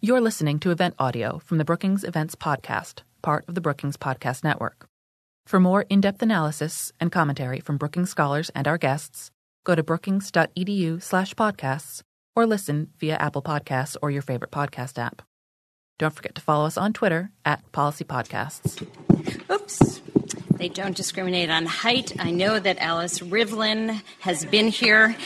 You're listening to event audio from the Brookings Events Podcast, part of the Brookings Podcast Network. For more in-depth analysis and commentary from Brookings scholars and our guests, go to brookings.edu/podcasts or listen via Apple Podcasts or your favorite podcast app. Don't forget to follow us on Twitter @PolicyPodcasts. Oops. They don't discriminate on height. I know that Alice Rivlin has been here.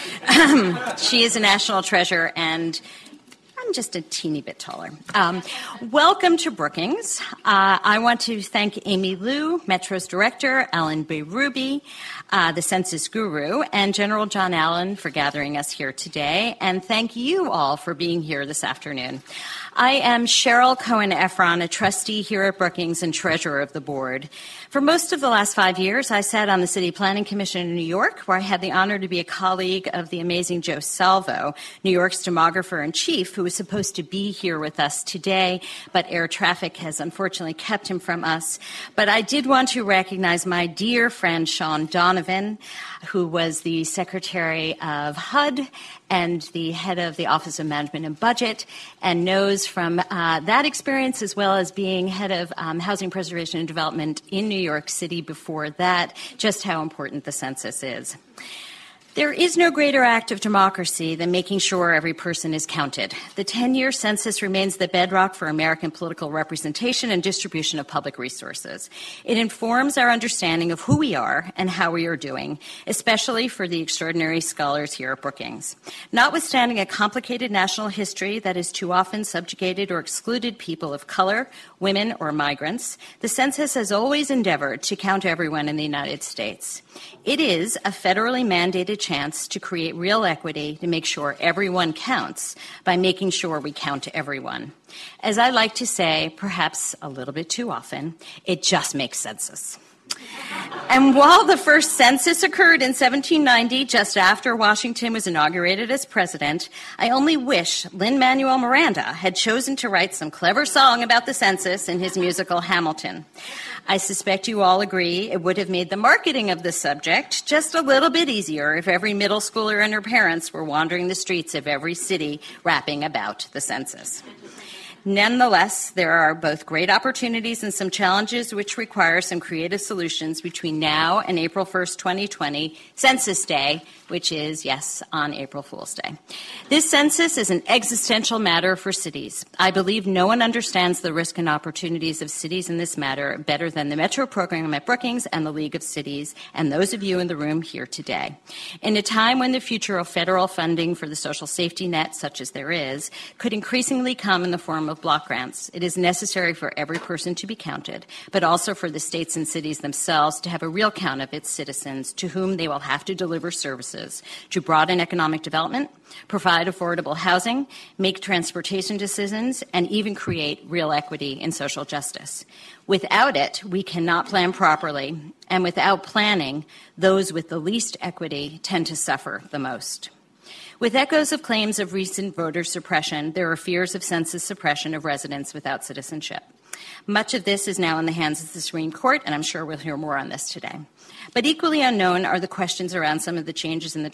She is a national treasure, and I'm just a teeny bit taller. Welcome to Brookings. I want to thank Amy Liu, Metro's director, Alan Beyroubi, the census guru, and General John Allen for gathering us here today. And thank you all for being here this afternoon. I am Cheryl Cohen-Efron, a trustee here at Brookings and treasurer of the board. For most of the last 5 years, I sat on the City Planning Commission in New York, where I had the honor to be a colleague of the amazing Joe Salvo, New York's demographer-in-chief, who was supposed to be here with us today, but air traffic has unfortunately kept him from us. But I did want to recognize my dear friend Sean Donovan, who was the Secretary of HUD and the head of the Office of Management and Budget, and knows from that experience, as well as being head of housing preservation and development in New York City before that, just how important the census is. There is no greater act of democracy than making sure every person is counted. The 10-year census remains the bedrock for American political representation and distribution of public resources. It informs our understanding of who we are and how we are doing, especially for the extraordinary scholars here at Brookings. Notwithstanding a complicated national history that has too often subjugated or excluded people of color, women, or migrants, the census has always endeavored to count everyone in the United States. It is a federally mandated chance to create real equity to make sure everyone counts by making sure we count everyone. As I like to say, perhaps a little bit too often, it just makes census. And while the first census occurred in 1790, just after Washington was inaugurated as president, I only wish Lin-Manuel Miranda had chosen to write some clever song about the census in his musical Hamilton. I suspect you all agree it would have made the marketing of the subject just a little bit easier if every middle schooler and her parents were wandering the streets of every city rapping about the census. Nonetheless, there are both great opportunities and some challenges which require some creative solutions between now and April 1st, 2020, Census Day, which is, yes, on April Fool's Day. This census is an existential matter for cities. I believe no one understands the risk and opportunities of cities in this matter better than the Metro program at Brookings and the League of Cities and those of you in the room here today. In a time when the future of federal funding for the social safety net, such as there is, could increasingly come in the form of block grants, it is necessary for every person to be counted, but also for the states and cities themselves to have a real count of its citizens to whom they will have to deliver services to broaden economic development, provide affordable housing, make transportation decisions, and even create real equity in social justice. Without it, we cannot plan properly, and without planning, those with the least equity tend to suffer the most. With echoes of claims of recent voter suppression, there are fears of census suppression of residents without citizenship. Much of this is now in the hands of the Supreme Court, and I'm sure we'll hear more on this today. But equally unknown are the questions around some of the changes in the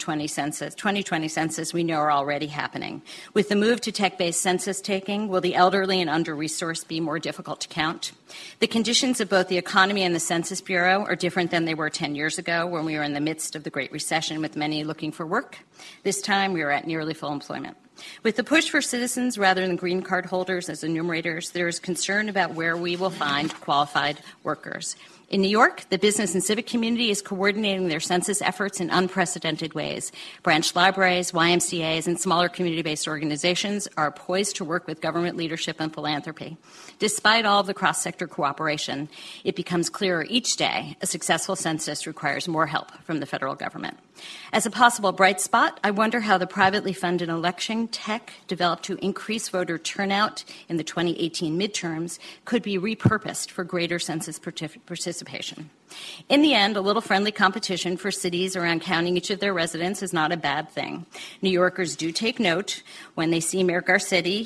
2020 census we know are already happening. With the move to tech-based census taking, will the elderly and under-resourced be more difficult to count? The conditions of both the economy and the Census Bureau are different than they were 10 years ago when we were in the midst of the Great Recession with many looking for work. This time we are at nearly full employment. With the push for citizens rather than green card holders as enumerators, there is concern about where we will find qualified workers. In New York, the business and civic community is coordinating their census efforts in unprecedented ways. Branch libraries, YMCAs, and smaller community-based organizations are poised to work with government leadership and philanthropy. Despite all of the cross-sector cooperation, it becomes clearer each day a successful census requires more help from the federal government. As a possible bright spot, I wonder how the privately funded election tech developed to increase voter turnout in the 2018 midterms could be repurposed for greater census participation. In the end, a little friendly competition for cities around counting each of their residents is not a bad thing. New Yorkers do take note when they see Mayor Garcetti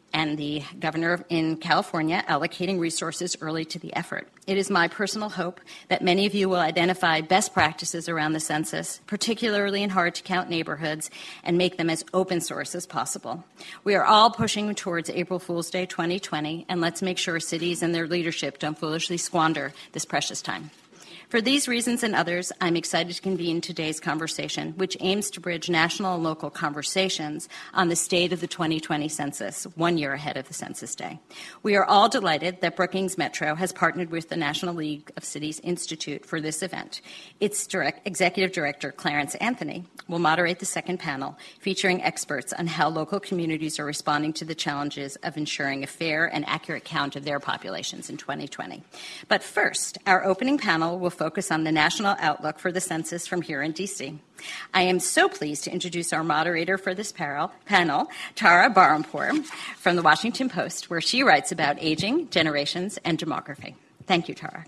and the governor in California allocating resources early to the effort. It is my personal hope that many of you will identify best practices around the census, particularly in hard-to-count neighborhoods, and make them as open source as possible. We are all pushing towards April Fool's Day 2020, and let's make sure cities and their leadership don't foolishly squander this precious time. For these reasons and others, I'm excited to convene today's conversation, which aims to bridge national and local conversations on the state of the 2020 census, 1 year ahead of the Census Day. We are all delighted that Brookings Metro has partnered with the National League of Cities Institute for this event. Its executive director, Clarence Anthony, will moderate the second panel, featuring experts on how local communities are responding to the challenges of ensuring a fair and accurate count of their populations in 2020. But first, our opening panel will focus on the national outlook for the census from here in D.C. I am so pleased to introduce our moderator for this panel, Tara Barhampour from the Washington Post, where she writes about aging, generations, and demography. Thank you, Tara.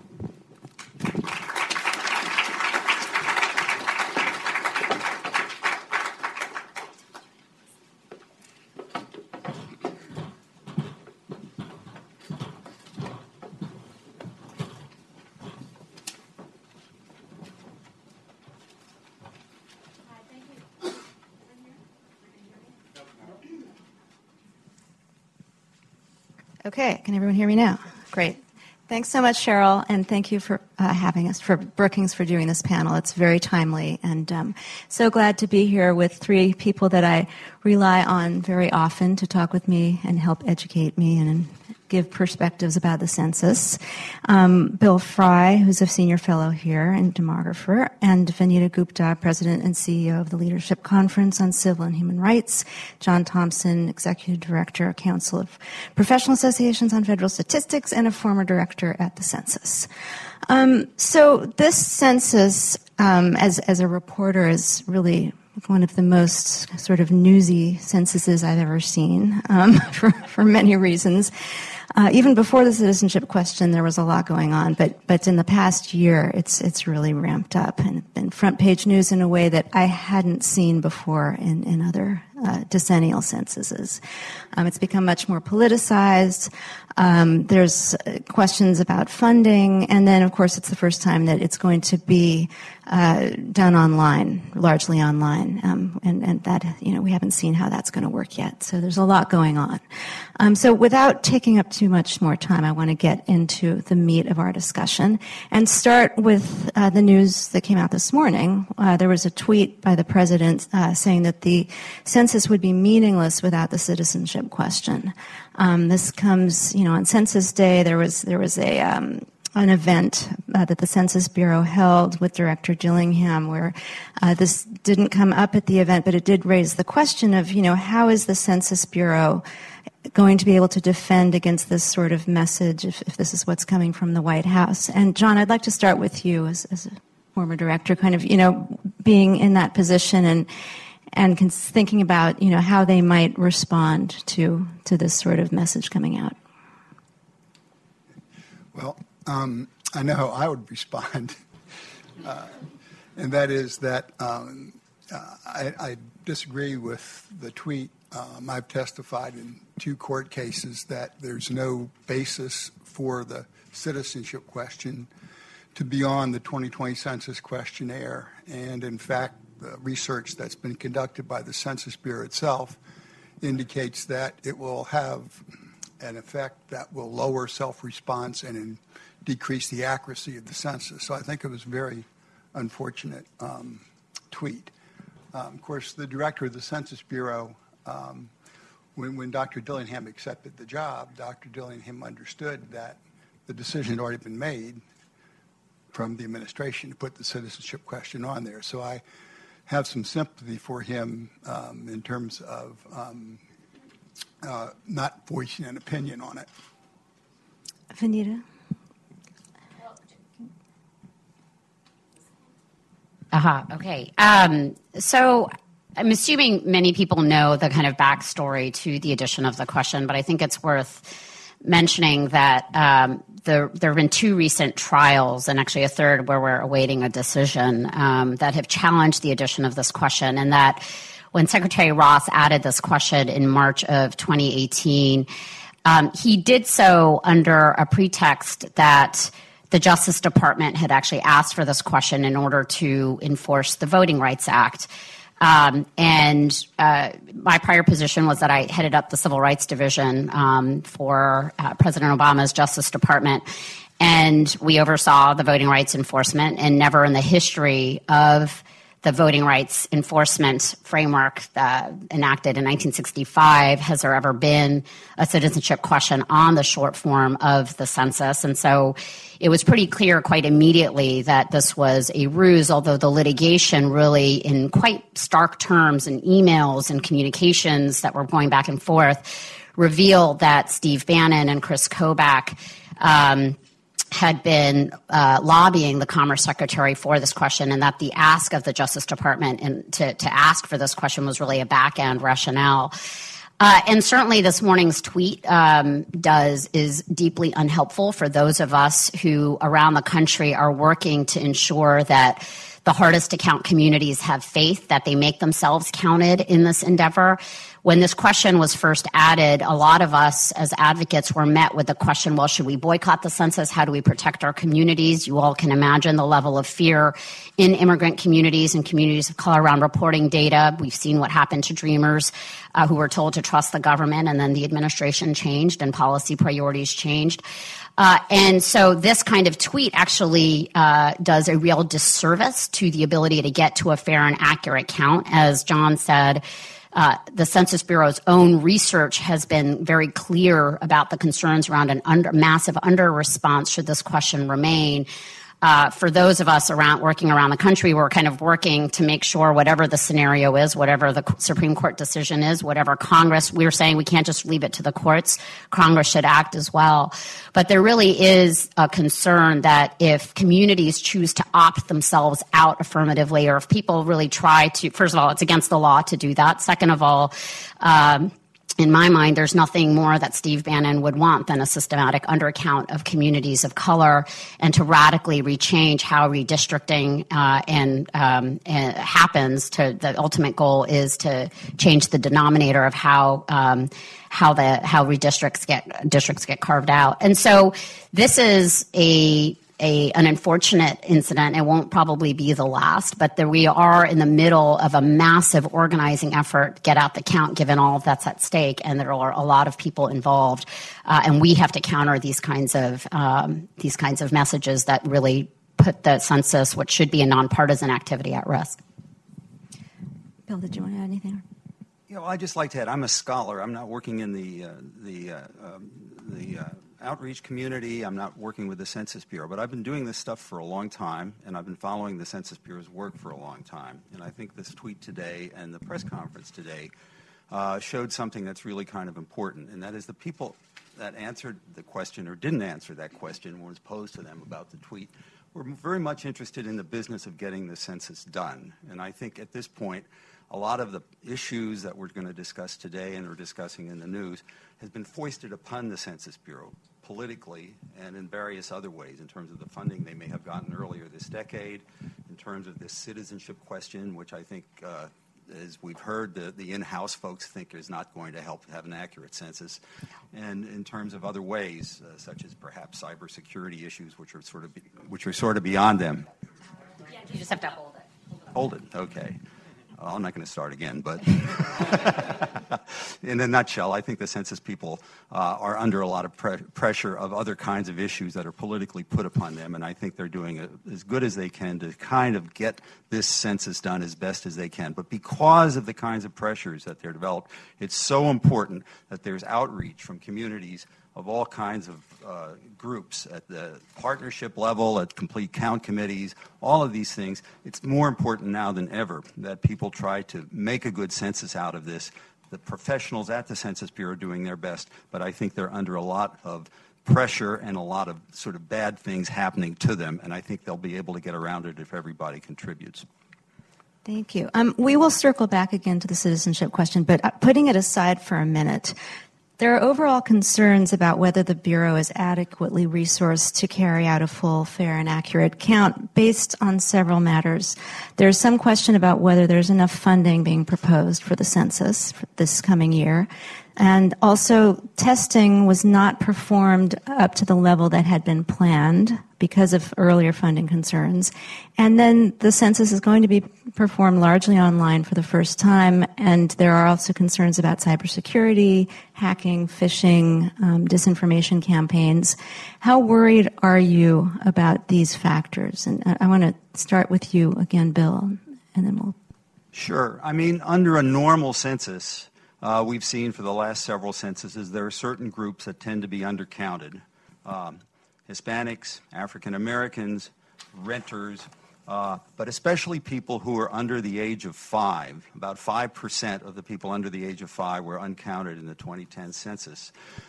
Okay, can everyone hear me now? Great. Thanks so much, Cheryl, and thank you for having us, for Brookings, for doing this panel. It's very timely, and so glad to be here with three people that I rely on very often to talk with me and help educate me and give perspectives about the census. Bill Fry, who's a senior fellow here and demographer, and Vanita Gupta, president and CEO of the Leadership Conference on Civil and Human Rights. John Thompson, executive director, Council of Professional Associations on Federal Statistics, and a former director at the census. So this census, as a reporter, is really one of the most sort of newsy censuses I've ever seen, for many reasons. Even before the citizenship question, there was a lot going on, but in the past year, it's really ramped up and been front page news in a way that I hadn't seen before in other decennial censuses. It's become much more politicized. There's questions about funding, and then, of course, it's the first time that it's going to be done online, largely online, and that, we haven't seen how that's going to work yet. So there's a lot going on. So without taking up too much more time, I want to get into the meat of our discussion and start with the news that came out this morning. There was a tweet by the president saying that the census would be meaningless without the citizenship question. This comes, on Census Day. There was an event that the Census Bureau held with Director Dillingham, where this didn't come up at the event, but it did raise the question of, how is the Census Bureau going to be able to defend against this sort of message if this is what's coming from the White House? And John, I'd like to start with you as a former director, kind of, being in that position and thinking about, how they might respond to this sort of message coming out. Well, I know how I would respond, and that is that I disagree with the tweet. I've testified in 2 court cases that there's no basis for the citizenship question to be on the 2020 Census questionnaire, and in fact, the research that's been conducted by the Census Bureau itself indicates that it will have an effect that will lower self-response and decrease the accuracy of the census. So I think it was a very unfortunate tweet. Of course, the director of the Census Bureau, when Dr. Dillingham accepted the job, Dr. Dillingham understood that the decision had already been made from the administration to put the citizenship question on there. So I have some sympathy for him in terms of not voicing an opinion on it. Vanita? Okay. So I'm assuming many people know the kind of backstory to the addition of the question, but I think it's worth mentioning that there have been 2 recent trials, and actually a third where we're awaiting a decision, that have challenged the addition of this question, and that when Secretary Ross added this question in March of 2018, he did so under a pretext that the Justice Department had actually asked for this question in order to enforce the Voting Rights Act. And my prior position was that I headed up the Civil Rights Division for President Obama's Justice Department. And we oversaw the voting rights enforcement, and never in the history of the voting rights enforcement framework enacted in 1965 has there ever been a citizenship question on the short form of the census. And so it was pretty clear quite immediately that this was a ruse, although the litigation really, in quite stark terms and emails and communications that were going back and forth, revealed that Steve Bannon and Chris Kobach had been lobbying the Commerce Secretary for this question, and that the ask of the Justice Department and to ask for this question was really a back-end rationale. And certainly this morning's tweet is deeply unhelpful for those of us who around the country are working to ensure that the hardest to count communities have faith that they make themselves counted in this endeavor. When this question was first added, a lot of us as advocates were met with the question, well, should we boycott the census? How do we protect our communities? You all can imagine the level of fear in immigrant communities and communities of color around reporting data. We've seen what happened to Dreamers who were told to trust the government, and then the administration changed and policy priorities changed. And so this kind of tweet actually does a real disservice to the ability to get to a fair and accurate count. As John said, the Census Bureau's own research has been very clear about the concerns around massive under-response should this question remain. For those of us working around the country, we're kind of working to make sure whatever the scenario is, whatever the Supreme Court decision is, whatever Congress, we're saying we can't just leave it to the courts. Congress should act as well. But there really is a concern that if communities choose to opt themselves out affirmatively, or if people really try to, first of all, it's against the law to do that. Second of all, in my mind, there's nothing more that Steve Bannon would want than a systematic undercount of communities of color, and to radically rechange how redistricting happens. The ultimate goal is to change the denominator of how districts get carved out. And so this is an unfortunate incident. It won't probably be the last, but we are in the middle of a massive organizing effort, get out the count, given all of that's at stake, and there are a lot of people involved, and we have to counter these kinds of messages that really put the census, what should be a nonpartisan activity, at risk. Bill, did you want to add anything? I'd just like to add, I'm a scholar. I'm not working in the outreach community. I'm not working with the Census Bureau, but I've been doing this stuff for a long time, and I've been following the Census Bureau's work for a long time. And I think this tweet today and the press conference today showed something that's really kind of important, and that is the people that answered the question or didn't answer that question when it was posed to them about the tweet were very much interested in the business of getting the census done. And I think at this point, a lot of the issues that we're going to discuss today and we're discussing in the news has been foisted upon the Census Bureau politically and in various other ways, in terms of the funding they may have gotten earlier this decade, in terms of this citizenship question, which I think, as we've heard, the in-house folks think is not going to help have an accurate census, and in terms of other ways, such as perhaps cybersecurity issues, which are sort of beyond them. Yeah, you just have to hold it. Hold it, okay. I'm not going to start again, but in a nutshell, I think the census people are under a lot of pressure of other kinds of issues that are politically put upon them, and I think they're doing as good as they can to kind of get this census done as best as they can. But because of the kinds of pressures that they're developed, it's so important that there's outreach from communities of all kinds of groups at the partnership level, at complete count committees, all of these things. It's more important now than ever that people try to make a good census out of this. The professionals at the Census Bureau are doing their best, but I think they're under a lot of pressure and a lot of sort of bad things happening to them, and I think they'll be able to get around it if everybody contributes. Thank you. We will circle back again to the citizenship question, but putting it aside for a minute, There are overall concerns about whether the Bureau is adequately resourced to carry out a full, fair, and accurate count based on several matters. There's some question about whether there's enough funding being proposed for the census for this coming year. And also, testing was not performed up to the level that had been planned because of earlier funding concerns. And then the census is going to be performed largely online for the first time, and there are also concerns about cybersecurity, hacking, phishing, disinformation campaigns. How worried are you about these factors? And I want to start with you again, Bill, and then we'll... Sure. I mean, under a normal census, we've seen for the last several censuses, there are certain groups that tend to be undercounted. Hispanics, African Americans, renters, but especially people who are under the age of 5. About 5% of the people under the age of 5 were uncounted in the 2010 census.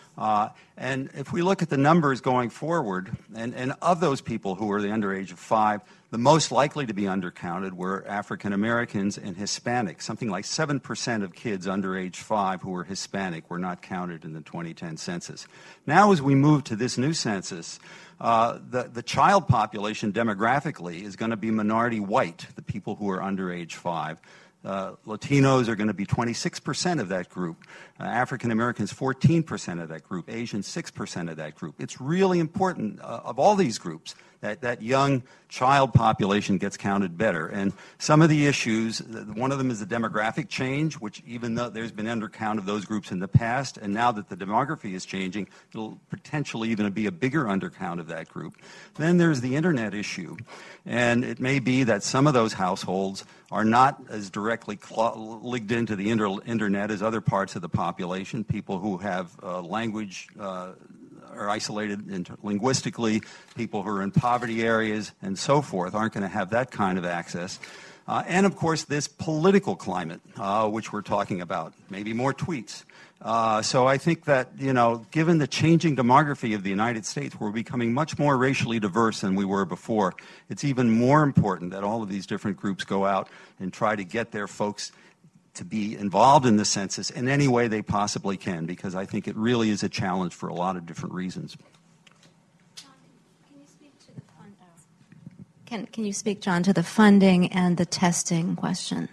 And if we look at the numbers going forward, and of those people who are the under age of 5, the most likely to be undercounted were African Americans and Hispanics. Something like 7% of kids under age 5 who were Hispanic were not counted in the 2010 census. Now as we move to this new census, the child population demographically is going to be minority white, the people who are under age 5. Latinos are going to be 26% of that group. African Americans, 14% of that group. Asians, 6% of that group. It's really important of all these groups that young child population gets counted better. And some of the issues, one of them is the demographic change, which even though there's been undercount of those groups in the past, and now that the demography is changing, it'll potentially even be a bigger undercount of that group. Then there's the internet issue. And it may be that some of those households are not as directly linked into the internet as other parts of the population, people who have language are isolated linguistically, people who are in poverty areas and so forth aren't going to have that kind of access. And, of course, this political climate, which we're talking about, maybe more tweets. So I think that, you know, given the changing demography of the United States, we're becoming much more racially diverse than we were before. It's even more important that all of these different groups go out and try to get their folks to be involved in the census in any way they possibly can, because I think it really is a challenge for a lot of different reasons. Can you speak to the funding? Can you speak, John, to the funding and the testing question?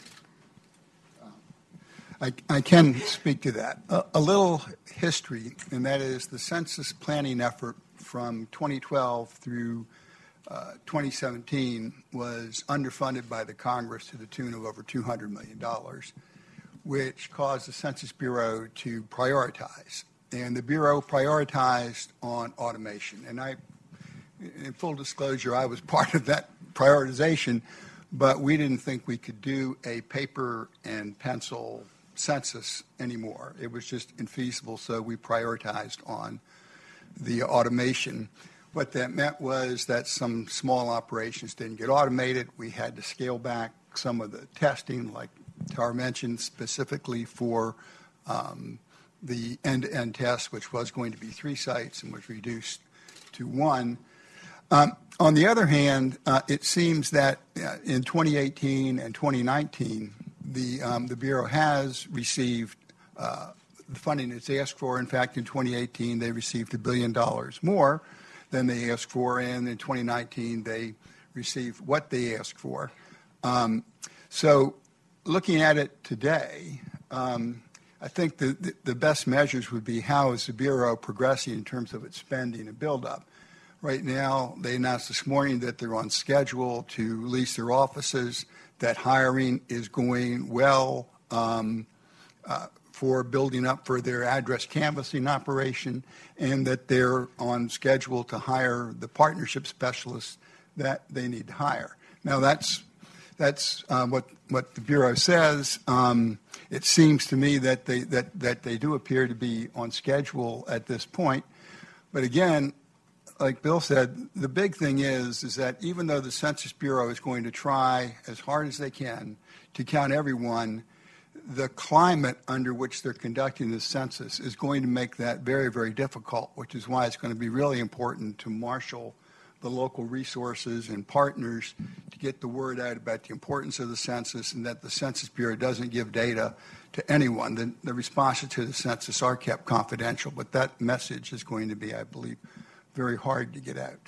I can speak to that. A little history, and that is the census planning effort from 2012 through 2017 was underfunded by the Congress to the tune of over $200 million, which caused the Census Bureau to prioritize. And the Bureau prioritized on automation. And in full disclosure, I was part of that prioritization, but we didn't think we could do a paper and pencil census anymore. It was just infeasible, so we prioritized on the automation. What that meant was that some small operations didn't get automated. We had to scale back some of the testing, like Tara mentioned, specifically for the end-to-end test, which was going to be 3 sites and was reduced to 1. On the other hand, it seems that in 2018 and 2019, the Bureau has received the funding it's asked for. In fact, in 2018, they received $1 billion more than they asked for, and in 2019, they received what they asked for. So looking at it today, I think the best measures would be how is the Bureau progressing in terms of its spending and buildup. Right now, they announced this morning that they're on schedule to lease their offices, that hiring is going well for building up for their address canvassing operation, and that they're on schedule to hire the partnership specialists that they need to hire. Now, that's what the Bureau says. It seems to me that they do appear to be on schedule at this point. But again, like Bill said, the big thing is that even though the Census Bureau is going to try as hard as they can to count everyone, the climate under which they're conducting the census is going to make that very, very difficult, which is why it's going to be really important to marshal the local resources and partners to get the word out about the importance of the census and that the Census Bureau doesn't give data to anyone. The responses to the census are kept confidential, but that message is going to be, I believe, very hard to get out.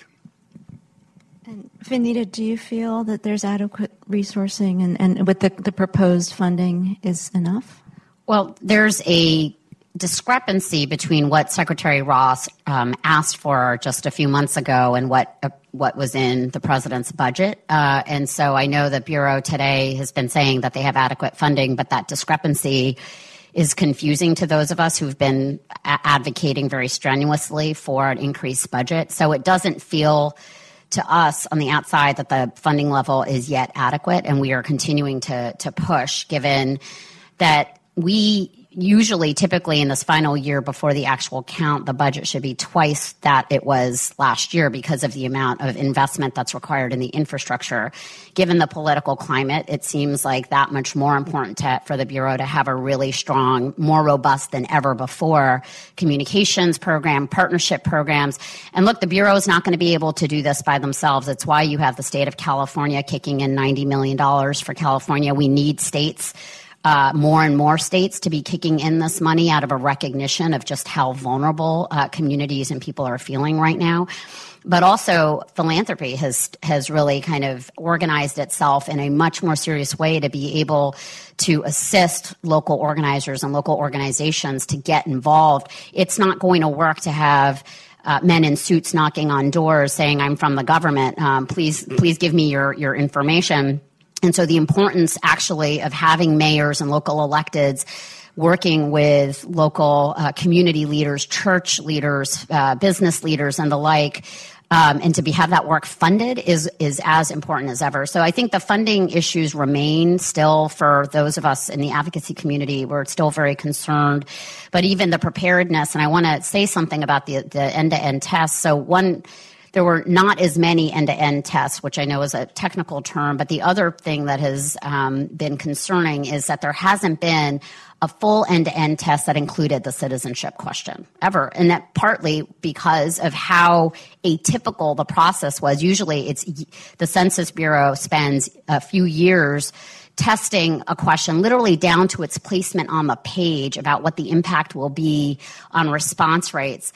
And Vanita, do you feel that there's adequate resourcing and with the proposed funding is enough? Well, there's a discrepancy between what Secretary Ross asked for just a few months ago and what was in the president's budget. And so I know the Bureau today has been saying that they have adequate funding, but that discrepancy is confusing to those of us who've been advocating very strenuously for an increased budget. So it doesn't feel to us on the outside that the funding level is yet adequate, and we are continuing to push, given that we typically in this final year before the actual count, the budget should be twice that it was last year because of the amount of investment that's required in the infrastructure. Given the political climate, it seems like that much more important for the Bureau to have a really strong, more robust than ever before communications program, partnership programs. And look, the Bureau is not going to be able to do this by themselves. It's why you have the state of California kicking in $90 million for California. We need states, more and more states, to be kicking in this money out of a recognition of just how vulnerable communities and people are feeling right now. But also philanthropy has really kind of organized itself in a much more serious way to be able to assist local organizers and local organizations to get involved. It's not going to work to have men in suits knocking on doors saying, "I'm from the government. Please give me your information." And so the importance actually of having mayors and local electeds working with local community leaders, church leaders, business leaders, and the like, and to have that work funded is as important as ever. So I think the funding issues remain still for those of us in the advocacy community. We're still very concerned. But even the preparedness, and I want to say something about the end-to-end tests. So there were not as many end-to-end tests, which I know is a technical term, but the other thing that has been concerning is that there hasn't been a full end-to-end test that included the citizenship question ever, and that partly because of how atypical the process was. Usually the Census Bureau spends a few years testing a question literally down to its placement on the page about what the impact will be on response rates.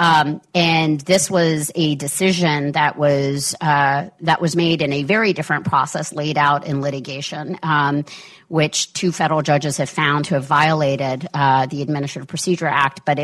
And this was a decision that was made in a very different process laid out in litigation, which 2 federal judges have found to have violated the Administrative Procedure Act. But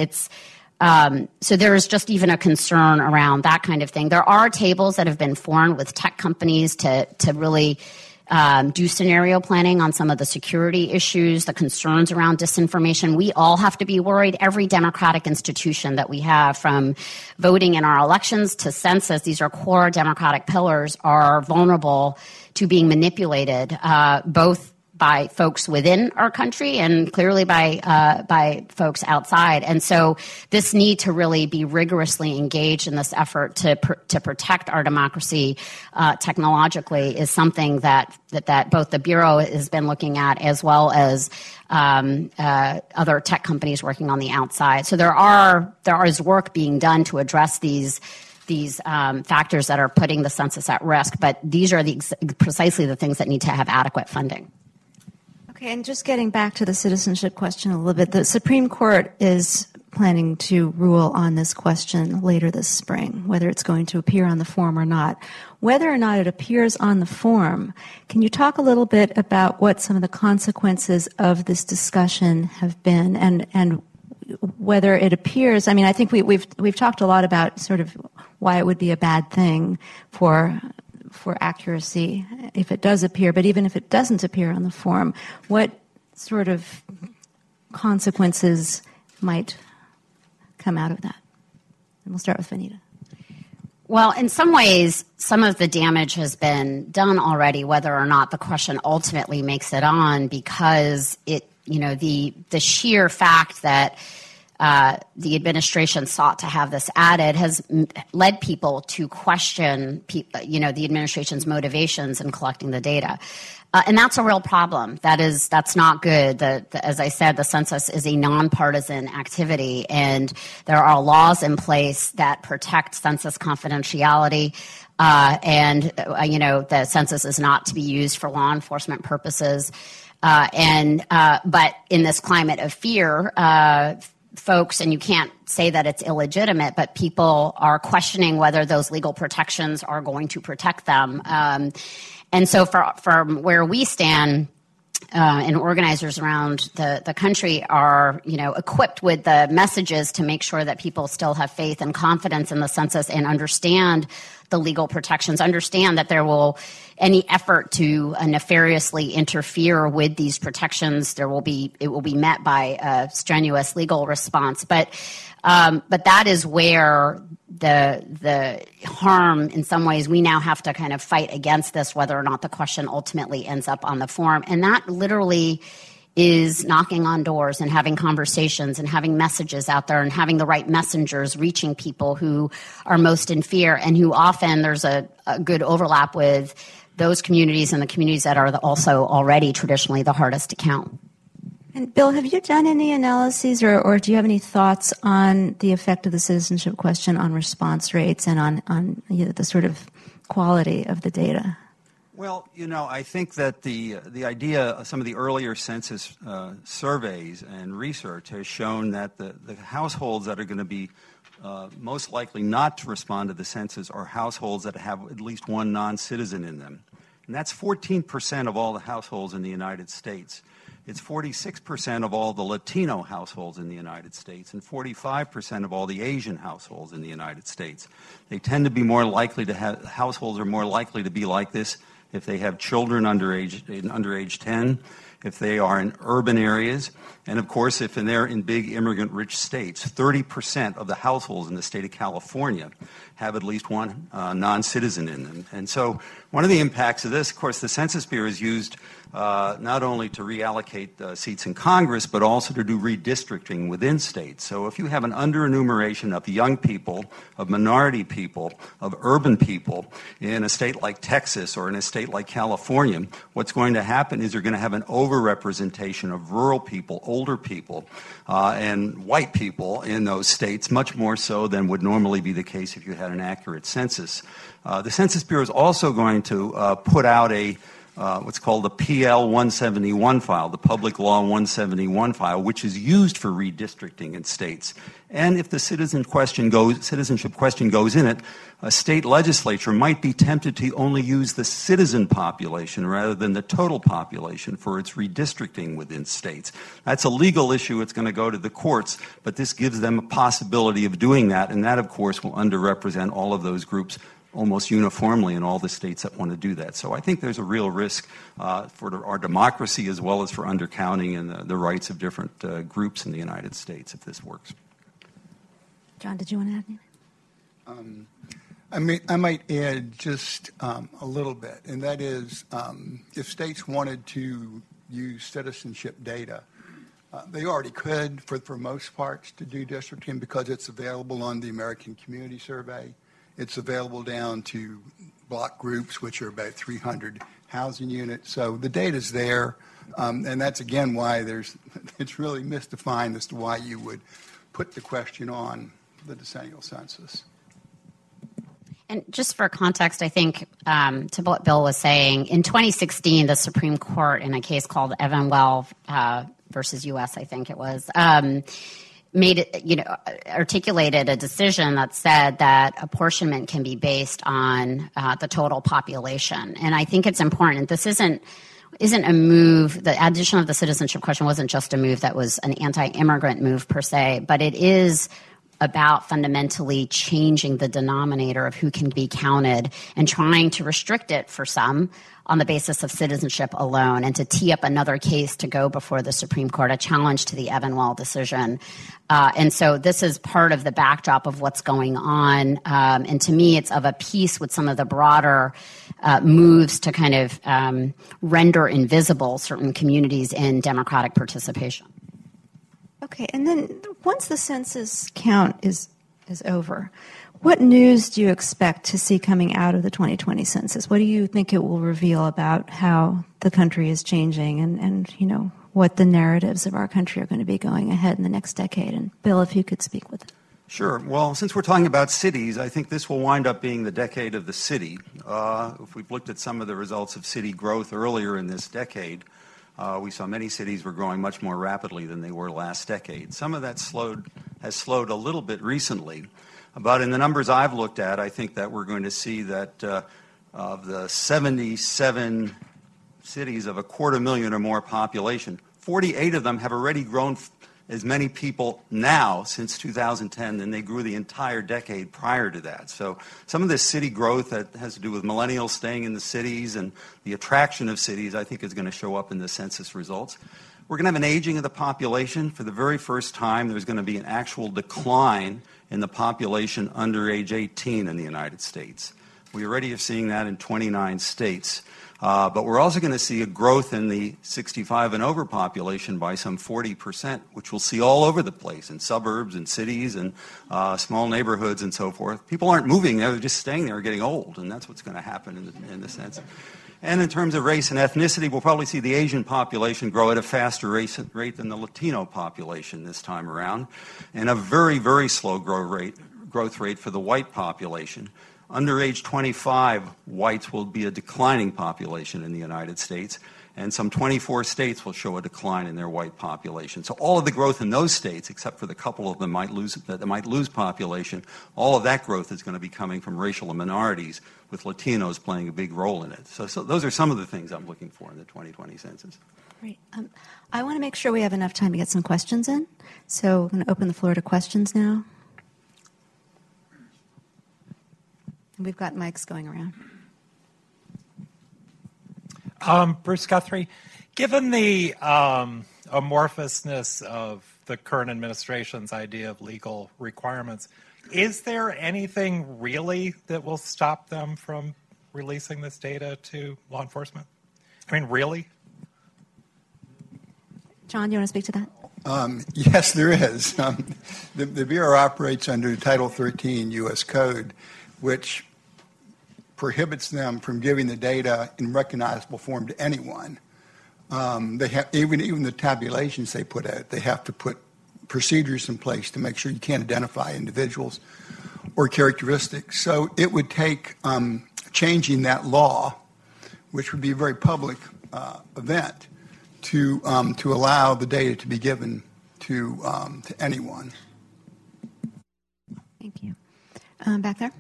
so there is just even a concern around that kind of thing. There are tables that have been formed with tech companies to really do scenario planning on some of the security issues, the concerns around disinformation. We all have to be worried. Every democratic institution that we have, from voting in our elections to census, these are core democratic pillars, are vulnerable to being manipulated, both by folks within our country and clearly by folks outside. And so this need to really be rigorously engaged in this effort to protect our democracy technologically is something that both the Bureau has been looking at, as well as other tech companies working on the outside. So there is work being done to address these factors that are putting the census at risk, but these are precisely the things that need to have adequate funding. Okay, and just getting back to the citizenship question a little bit, the Supreme Court is planning to rule on this question later this spring, whether it's going to appear on the form or not. Whether or not it appears on the form, can you talk a little bit about what some of the consequences of this discussion have been, and whether it appears? I mean, I think we've talked a lot about sort of why it would be a bad thing for accuracy if it does appear, but even if it doesn't appear on the form, what sort of consequences might come out of that? And we'll start with Vanita. Well, in some ways, some of the damage has been done already, whether or not the question ultimately makes it on, because the sheer fact that the administration sought to have this added has led people to question, the administration's motivations in collecting the data. And that's a real problem. That's not good. As I said, the census is a nonpartisan activity, and there are laws in place that protect census confidentiality. The census is not to be used for law enforcement purposes. But in this climate of fear, folks, and you can't say that it's illegitimate, but people are questioning whether those legal protections are going to protect them. And so from where we stand, and organizers around the country are, equipped with the messages to make sure that people still have faith and confidence in the census and understand the legal protections, understand that any effort to nefariously interfere with these protections, it will be met by a strenuous legal response. But that is where the harm, in some ways, we now have to kind of fight against this, whether or not the question ultimately ends up on the form. And that literally is knocking on doors and having conversations and having messages out there and having the right messengers reaching people who are most in fear and who often there's a good overlap with those communities and the communities that are also already traditionally the hardest to count. And Bill, have you done any analyses or do you have any thoughts on the effect of the citizenship question on response rates and on the sort of quality of the data? Well, I think that the idea, some of the earlier census surveys and research has shown that the households that are going to be most likely not to respond to the census are households that have at least one non-citizen in them. And that's 14% of all the households in the United States. It's 46% of all the Latino households in the United States and 45% of all the Asian households in the United States. They tend to be more likely to have, households are more likely to be like this if they have children under age 10, if they are in urban areas, and of course if they're in big immigrant-rich states. 30% of the households in the state of California have at least one non-citizen in them. And so one of the impacts of this, of course, the Census Bureau is used not only to reallocate seats in Congress, but also to do redistricting within states. So if you have an under-enumeration of young people, of minority people, of urban people in a state like Texas or in a state like California, what's going to happen is you're going to have an overrepresentation of rural people, older people, and white people in those states, much more so than would normally be the case if you had an accurate census. The Census Bureau is also going to put out what's called the PL 171 file, the Public Law 171 file, which is used for redistricting in states. And if the citizenship question goes in it, a state legislature might be tempted to only use the citizen population rather than the total population for its redistricting within states. That's a legal issue. It's going to go to the courts, but this gives them a possibility of doing that, and that, of course, will underrepresent all of those groups almost uniformly in all the states that want to do that. So I think there's a real risk for our democracy as well as for undercounting and the rights of different groups in the United States if this works. John, did you want to add anything? I might add just a little bit, and that is if states wanted to use citizenship data, they already could for most parts to do districting because it's available on the American Community Survey. It's available down to block groups, which are about 300 housing units. So the data's there, and that's, again, why it's really mystifying as to why you would put the question on the decennial census. And just for context, I think to what Bill was saying, in 2016, the Supreme Court, in a case called Evanwell versus U.S., I think it was, articulated a decision that said that apportionment can be based on the total population. And I think it's important. This isn't a move. The addition of the citizenship question wasn't just a move that was an anti-immigrant move per se, but it is about fundamentally changing the denominator of who can be counted and trying to restrict it for some on the basis of citizenship alone and to tee up another case to go before the Supreme Court, a challenge to the Evanwell decision. And so this is part of the backdrop of what's going on. And to me, it's of a piece with some of the broader moves to kind of render invisible certain communities in democratic participation. Okay, and then once the census count is over, what news do you expect to see coming out of the 2020 census? What do you think it will reveal about how the country is changing and what the narratives of our country are going to be going ahead in the next decade? And Bill, if you could speak with it. Sure. Well, since we're talking about cities, I think this will wind up being the decade of the city. If we've looked at some of the results of city growth earlier in this decade, we saw many cities were growing much more rapidly than they were last decade. Some of that has slowed a little bit recently. But in the numbers I've looked at, I think that we're going to see that of the 77 cities of 250,000 or more population, 48 of them have already grown as many people now since 2010 than they grew the entire decade prior to that. So some of this city growth that has to do with millennials staying in the cities and the attraction of cities, I think, is going to show up in the census results. We're going to have an aging of the population. For the very first time, there's going to be an actual decline in the population under age 18 in the United States. We already are seeing that in 29 states. But we're also going to see a growth in the 65 and over population by some 40%, which we'll see all over the place, in suburbs and cities and small neighborhoods and so forth. People aren't moving there, they're just staying there getting old, and that's what's going to happen in the sense. And in terms of race and ethnicity, we'll probably see the Asian population grow at a faster rate than the Latino population this time around, and a very, very slow growth rate for the white population. Under age 25, whites will be a declining population in the United States, and some 24 states will show a decline in their white population. So all of the growth in those states, except for the couple of them that might lose population, all of that growth is going to be coming from racial minorities, with Latinos playing a big role in it. So those are some of the things I'm looking for in the 2020 census. Great. I want to make sure we have enough time to get some questions in, so I'm going to open the floor to questions now. We've got mics going around. Bruce Guthrie, given the amorphousness of the current administration's idea of legal requirements, is there anything really that will stop them from releasing this data to law enforcement? I mean, really? John, do you want to speak to that? Yes, there is. The Bureau operates under Title 13 U.S. Code, which prohibits them from giving the data in recognizable form to anyone. They have even the tabulations they put out. They have to put procedures in place to make sure you can't identify individuals or characteristics. So it would take changing that law, which would be a very public event, to allow the data to be given to anyone. Thank you. Back there.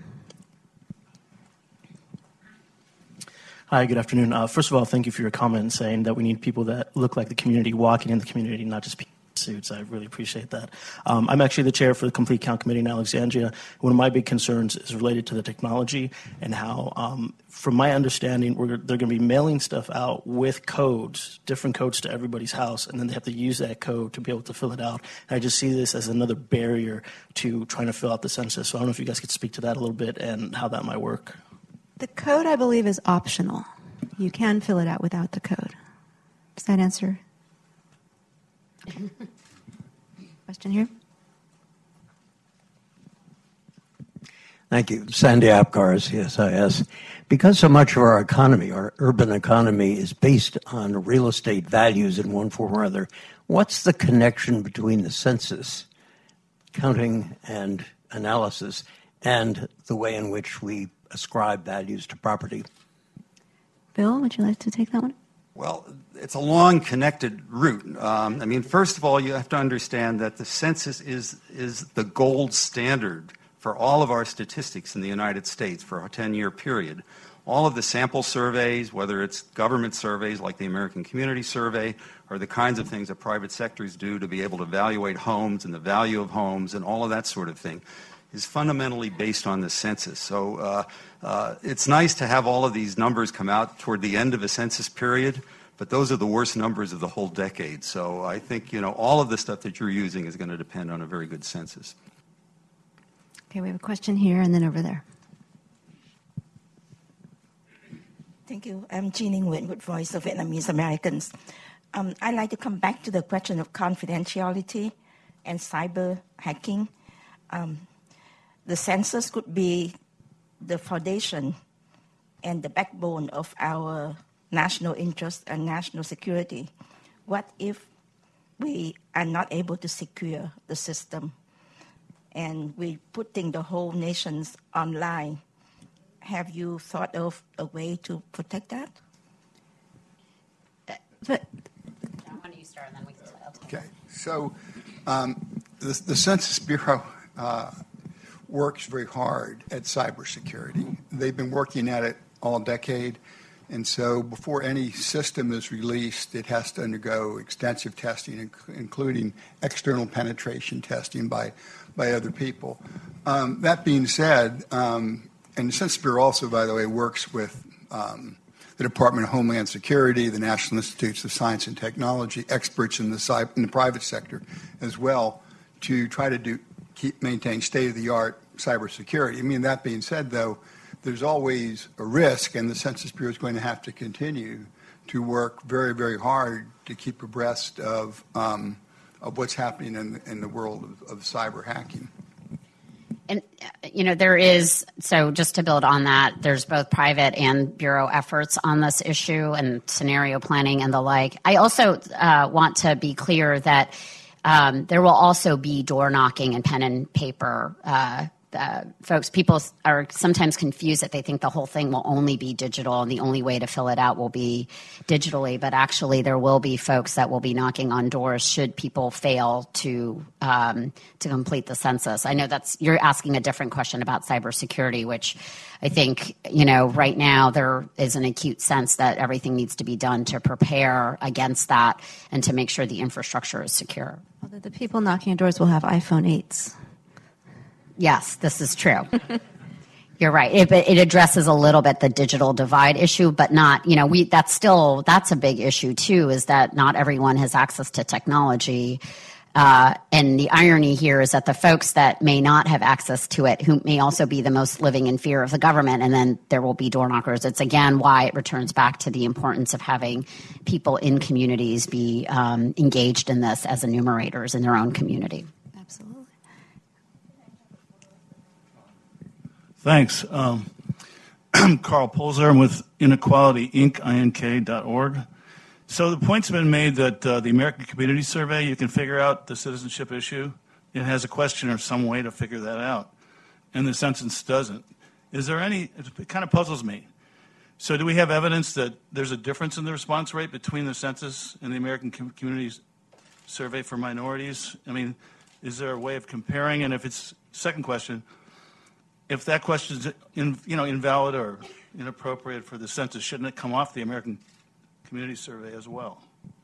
Hi, good afternoon. First of all, thank you for your comment saying that we need people that look like the community, walking in the community, not just people in suits. I really appreciate that. I'm actually the chair for the Complete Count Committee in Alexandria. One of my big concerns is related to the technology and how, from my understanding, they're going to be mailing stuff out with codes, different codes to everybody's house, and then they have to use that code to be able to fill it out. And I just see this as another barrier to trying to fill out the census. So I don't know if you guys could speak to that a little bit and how that might work. The code, I believe, is optional. You can fill it out without the code. Does that answer? Question here? Thank you. Sandy Apgar, CSIS. Because so much of our economy, our urban economy, is based on real estate values in one form or other, what's the connection between the census, counting and analysis, and the way in which we ascribe values to property? Bill, would you like to take that one? Well, it's a long connected route. First of all, you have to understand that the census is the gold standard for all of our statistics in the United States for a 10-year period. All of the sample surveys, whether it's government surveys like the American Community Survey, or the kinds of things that private sectors do to be able to evaluate homes and the value of homes and all of that sort of thing, is fundamentally based on the census. So it's nice to have all of these numbers come out toward the end of a census period, but those are the worst numbers of the whole decade. So I think, all of the stuff that you're using is going to depend on a very good census. Okay, we have a question here and then over there. Thank you. I'm Jean Nguyen with Voice of Vietnamese Americans. I'd like to come back to the question of confidentiality. and cyber hacking. The census could be the foundation and the backbone of our national interest and national security. What if we are not able to secure the system and we're putting the whole nations online? Have you thought of a way to protect that? Why don't you start and then we can talk. Okay, so the Census Bureau works very hard at cybersecurity. They've been working at it all decade, and so before any system is released, it has to undergo extensive testing, including external penetration testing by other people. That being said, and the Census Bureau also, by the way, works with the Department of Homeland Security, the National Institutes of Science and Technology, experts in the private sector as well, to try to maintain state-of-the-art cybersecurity. I mean, that being said, though, there's always a risk, and the Census Bureau is going to have to continue to work very, very hard to keep abreast of what's happening in the world of cyber hacking. And, there is, so just to build on that, there's both private and Bureau efforts on this issue and scenario planning and the like. I also want to be clear that there will also be door knocking and pen and paper folks. People are sometimes confused that they think the whole thing will only be digital and the only way to fill it out will be digitally. But actually, there will be folks that will be knocking on doors should people fail to complete the census. I know you're asking a different question about cybersecurity, which I think right now there is an acute sense that everything needs to be done to prepare against that and to make sure the infrastructure is secure. Although the people knocking on doors will have iPhone 8s. Yes, this is true. You're right. It addresses a little bit the digital divide issue, but not, that's a big issue too, is that not everyone has access to technology. And the irony here is that the folks that may not have access to it, who may also be the most living in fear of the government, and then there will be door knockers. It's again why it returns back to the importance of having people in communities be engaged in this as enumerators in their own community. Absolutely. Thanks. Carl Polzer. I'm with Inequality Inc., INK.org. So the point's been made that the American Community Survey, you can figure out the citizenship issue. It has a question or some way to figure that out. And the census doesn't. Is there it kind of puzzles me. So do we have evidence that there's a difference in the response rate between the census and the American Community Survey for minorities? I mean, is there a way of comparing? And if it's, second question, if that question is invalid or inappropriate for the census, shouldn't it come off the American Community Survey as well?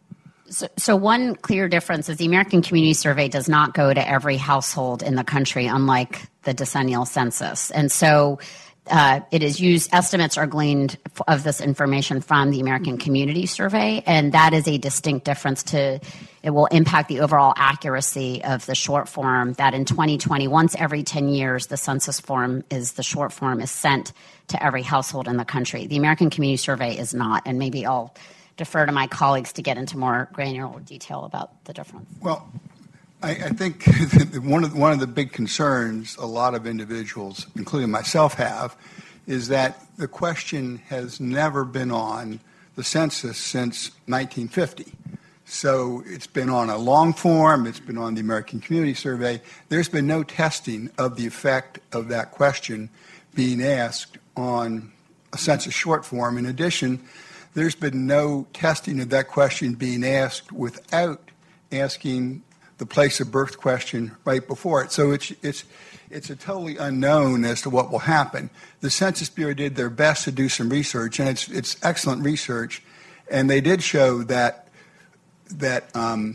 So one clear difference is the American Community Survey does not go to every household in the country, unlike the decennial census. And so it is used, estimates are gleaned of this information from the American Community Survey, and that is a distinct difference it will impact the overall accuracy of the short form that in 2020, once every 10 years, the census form the short form is sent to every household in the country. The American Community Survey is not, and maybe I'll defer to my colleagues to get into more granular detail about the difference. Well, I think one of the big concerns a lot of individuals, including myself, have is that the question has never been on the census since 1950. So it's been on a long form, it's been on the American Community Survey. There's been no testing of the effect of that question being asked on a census short form. In addition, there's been no testing of that question being asked without asking the place of birth question right before it. So it's a totally unknown as to what will happen. The Census Bureau did their best to do some research, and it's excellent research, and they did show that based on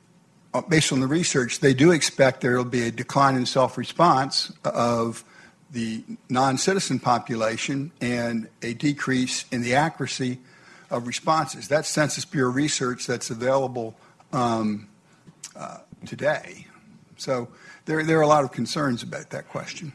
the research, they do expect there will be a decline in self-response of the non-citizen population and a decrease in the accuracy of responses. That's Census Bureau research that's available today. So there are a lot of concerns about that question.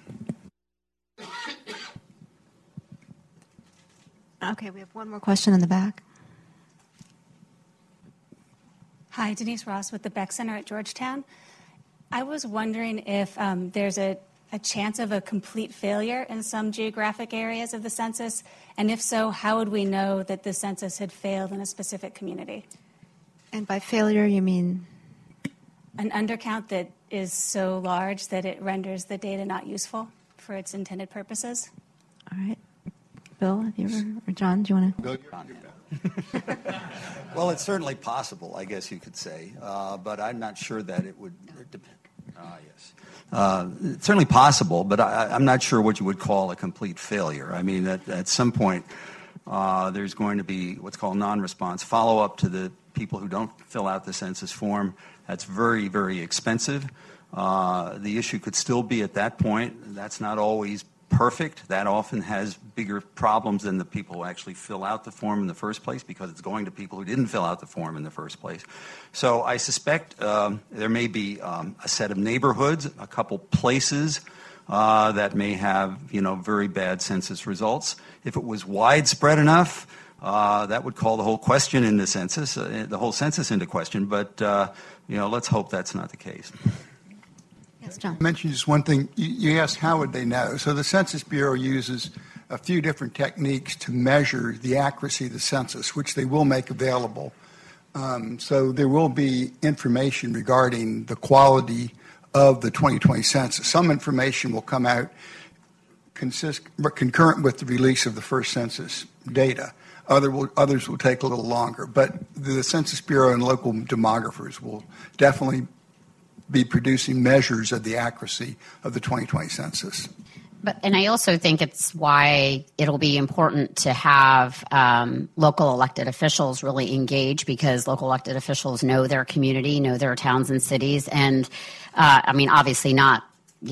Okay, we have one more question in the back. Hi, Denise Ross with the Beck Center at Georgetown. I was wondering if there's a chance of a complete failure in some geographic areas of the census, and if so, how would we know that the census had failed in a specific community? And by failure, you mean? An undercount that is so large that it renders the data not useful for its intended purposes. All right. Bill, have you ever, or John, do you want to? Bill, Well, it's certainly possible, I guess you could say, but I'm not sure that it would depend. Yes. It's certainly possible, but I'm not sure what you would call a complete failure. I mean, at some point, there's going to be what's called non-response follow-up to the people who don't fill out the census form. That's very, very expensive. The issue could still be at that point. That's not always perfect. That often has bigger problems than the people who actually fill out the form in the first place, because it's going to people who didn't fill out the form in the first place. So I suspect there may be a set of neighborhoods, a couple places that may have, very bad census results. If it was widespread enough, that would call the whole question into census, the whole census into question. But let's hope that's not the case. Yes, John. I mentioned just one thing. You asked how would they know. So the Census Bureau uses a few different techniques to measure the accuracy of the census, which they will make available. So there will be information regarding the quality of the 2020 census. Some information will come out concurrent with the release of the first census data. Others will take a little longer. But the Census Bureau and local demographers will definitely be producing measures of the accuracy of the 2020 census. And I also think it's why it'll be important to have local elected officials really engage, because local elected officials know their community, know their towns and cities, and obviously not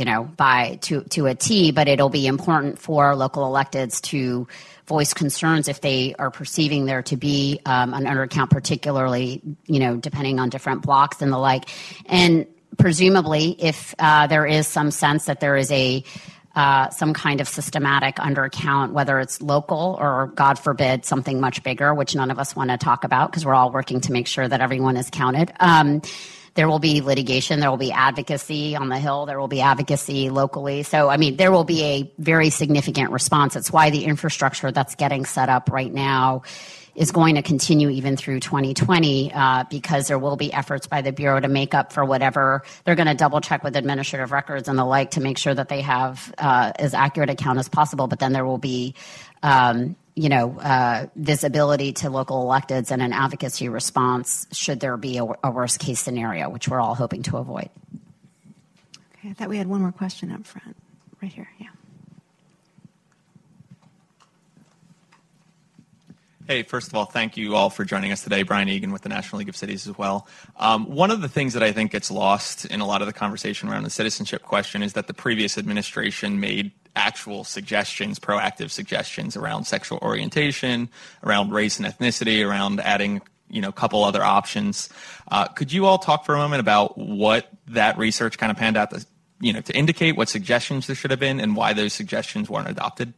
to a T, but it'll be important for local electeds to voice concerns if they are perceiving there to be an undercount, particularly depending on different blocks and the like. And presumably, if there is some sense that there is some kind of systematic undercount, whether it's local or, God forbid, something much bigger, which none of us want to talk about because we're all working to make sure that everyone is counted. There will be litigation. There will be advocacy on the Hill. There will be advocacy locally. So, there will be a very significant response. It's why the infrastructure that's getting set up right now is going to continue even through 2020 because there will be efforts by the Bureau to make up for whatever. They're going to double check with administrative records and the like to make sure that they have as accurate a count as possible. But then there will be, visibility to local electeds and an advocacy response should there be a worst case scenario, which we're all hoping to avoid. Okay, I thought we had one more question up front, right here. Yeah. Hey, first of all, thank you all for joining us today. Brian Egan with the National League of Cities as well. One of the things that I think gets lost in a lot of the conversation around the citizenship question is that the previous administration made actual suggestions, proactive suggestions around sexual orientation, around race and ethnicity, around adding a couple other options. Could you all talk for a moment about what that research kind of panned out to indicate what suggestions there should have been and why those suggestions weren't adopted?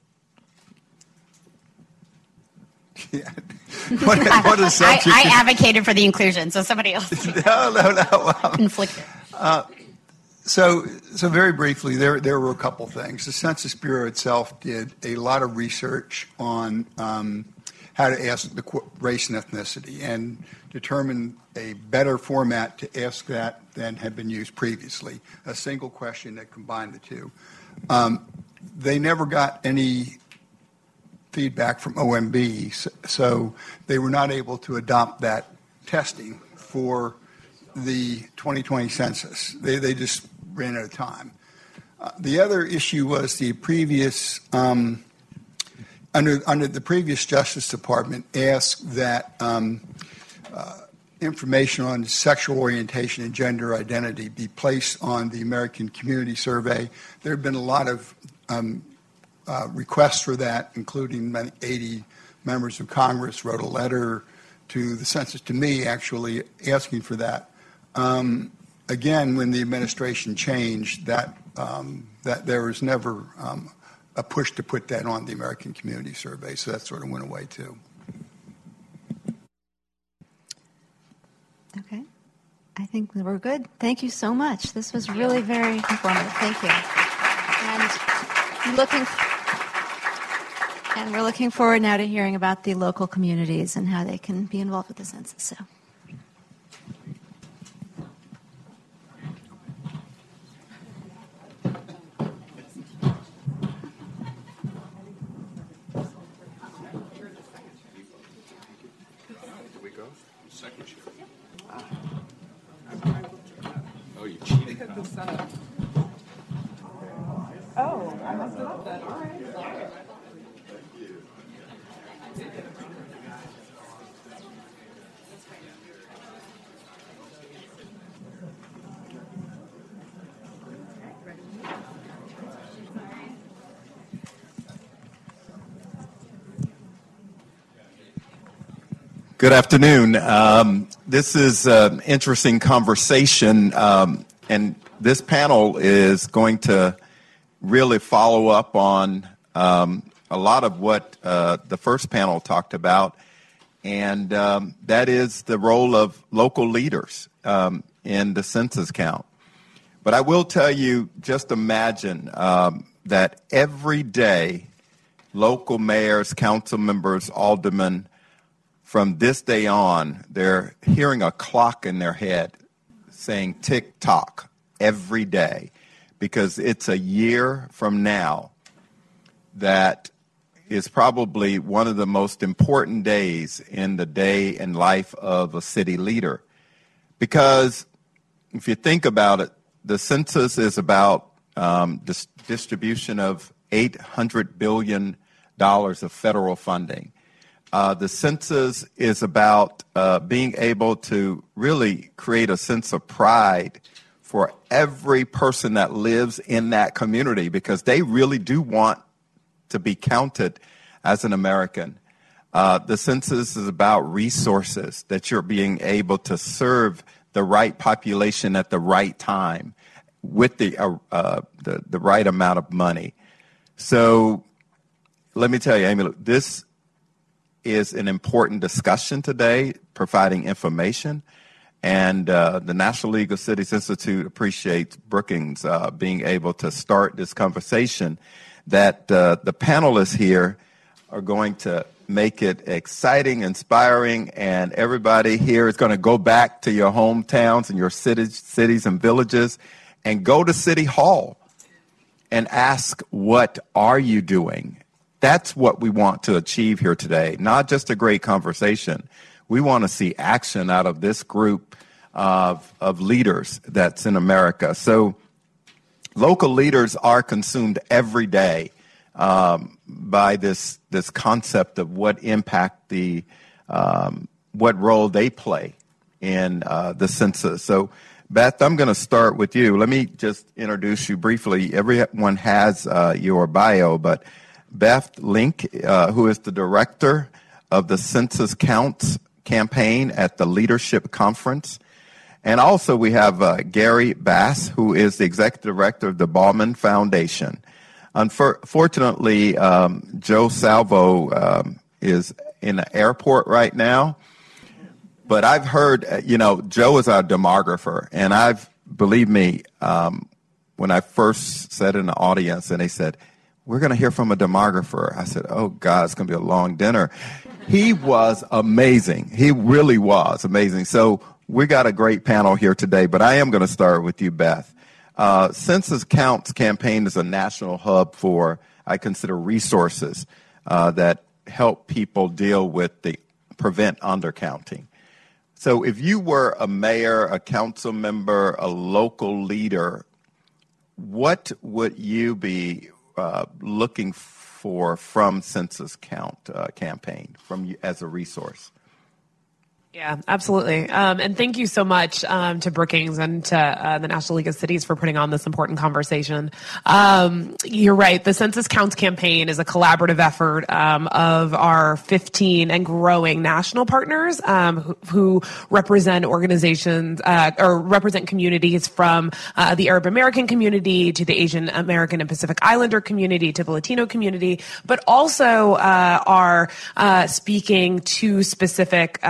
Yeah. What is I advocated for the inclusion, so somebody else. No. Inflict it. So very briefly, there were a couple things. The Census Bureau itself did a lot of research on how to ask the race and ethnicity and determine a better format to ask that than had been used previously, a single question that combined the two. They never got any feedback from OMB, so they were not able to adopt that testing for the 2020 census. They just ran out of time. The other issue was the previous, under the previous Justice Department asked that information on sexual orientation and gender identity be placed on the American Community Survey. There have been a lot of requests for that, including 80 members of Congress wrote a letter to the census, to me actually, asking for that. Again, when the administration changed, that there was never a push to put that on the American Community Survey, so that sort of went away too. Okay. I think we're good. Thank you so much. This was really very informative. Thank you. And we're looking forward now to hearing about the local communities and how they can be involved with the census. So. Oh, you cheated. Oh, I messed it up then. All right. Good afternoon. This is an interesting conversation, and this panel is going to really follow up on a lot of what the first panel talked about, and that is the role of local leaders in the census count. But I will tell you, just imagine that every day local mayors, council members, aldermen, from this day on, they're hearing a clock in their head saying tick-tock every day, because it's a year from now that is probably one of the most important days in the day and life of a city leader. Because if you think about it, the census is about distribution of $800 billion of federal funding. The census is about being able to really create a sense of pride for every person that lives in that community, because they really do want to be counted as an American. The census is about resources, that you're being able to serve the right population at the right time with the right amount of money. So let me tell you, Amy, this is an important discussion today, providing information. And the National League of Cities Institute appreciates Brookings being able to start this conversation, that the panelists here are going to make it exciting, inspiring, and everybody here is going to go back to your hometowns and your cities and villages and go to City Hall and ask, what are you doing? That's what we want to achieve here today, not just a great conversation. We want to see action out of this group of leaders that's in America. So local leaders are consumed every day by this concept of what impact what role they play in the census. So Beth, I'm going to start with you. Let me just introduce you briefly. Everyone has your bio, but Beth Link, who is the director of the Census Counts campaign at the Leadership Conference. And also we have Gary Bass, who is the executive director of the Bauman Foundation. Unfortunately, Joe Salvo is in the airport right now. But I've heard, Joe is our demographer. And believe me, when I first sat in the audience and they said, we're going to hear from a demographer, I said, oh, God, it's going to be a long dinner. He was amazing. He really was amazing. So we got a great panel here today, but I am going to start with you, Beth. Census Counts campaign is a national hub for, I consider, resources that help people deal with prevent undercounting. So if you were a mayor, a council member, a local leader, what would you be looking for from Census Count campaign from you as a resource? Yeah, absolutely. And thank you so much to Brookings and to the National League of Cities for putting on this important conversation. You're right. The Census Counts campaign is a collaborative effort of our 15 and growing national partners who represent organizations or represent communities from the Arab American community to the Asian American and Pacific Islander community to the Latino community, but also are speaking to specific communities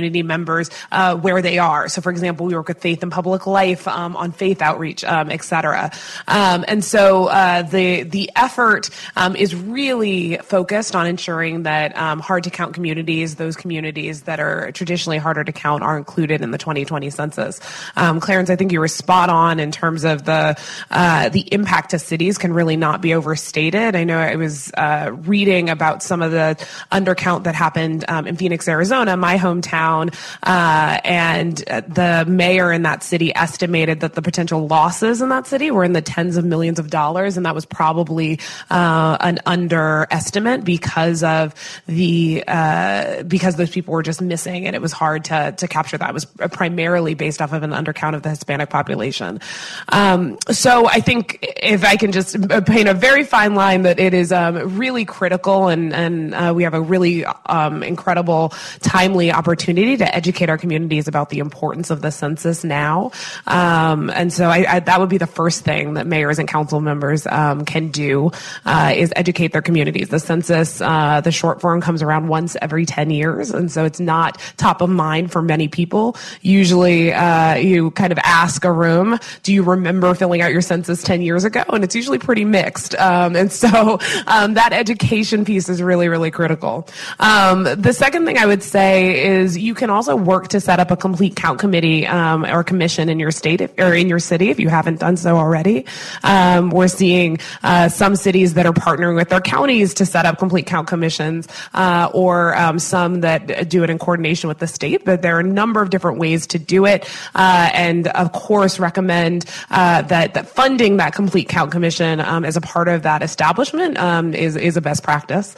community members where they are. So, for example, we work with Faith and Public Life on faith outreach, et cetera. And so the effort is really focused on ensuring that hard-to-count communities, those communities that are traditionally harder to count, are included in the 2020 census. Clarence, I think you were spot on in terms of the impact to cities can really not be overstated. I know I was reading about some of the undercount that happened in Phoenix, Arizona, my hometown, and the mayor in that city estimated that the potential losses in that city were in the tens of millions of dollars, and that was probably an underestimate because of because those people were just missing, and it was hard to capture that. It was primarily based off of an undercount of the Hispanic population. So I think if I can just paint a very fine line, that it is really critical, and we have a really incredible, timely opportunity to educate our communities about the importance of the census now. And so that would be the first thing that mayors and council members can do, is educate their communities. The census, the short form, comes around once every 10 years, and so it's not top of mind for many people. Usually you kind of ask a room, do you remember filling out your census 10 years ago? And it's usually pretty mixed. And so that education piece is really, really critical. The second thing I would say is you can also work to set up a complete count committee or commission in your state or in your city if you haven't done so already. We're seeing some cities that are partnering with their counties to set up complete count commissions, or some that do it in coordination with the state. But there are a number of different ways to do it, and of course recommend that funding that complete count commission as a part of that establishment is a best practice.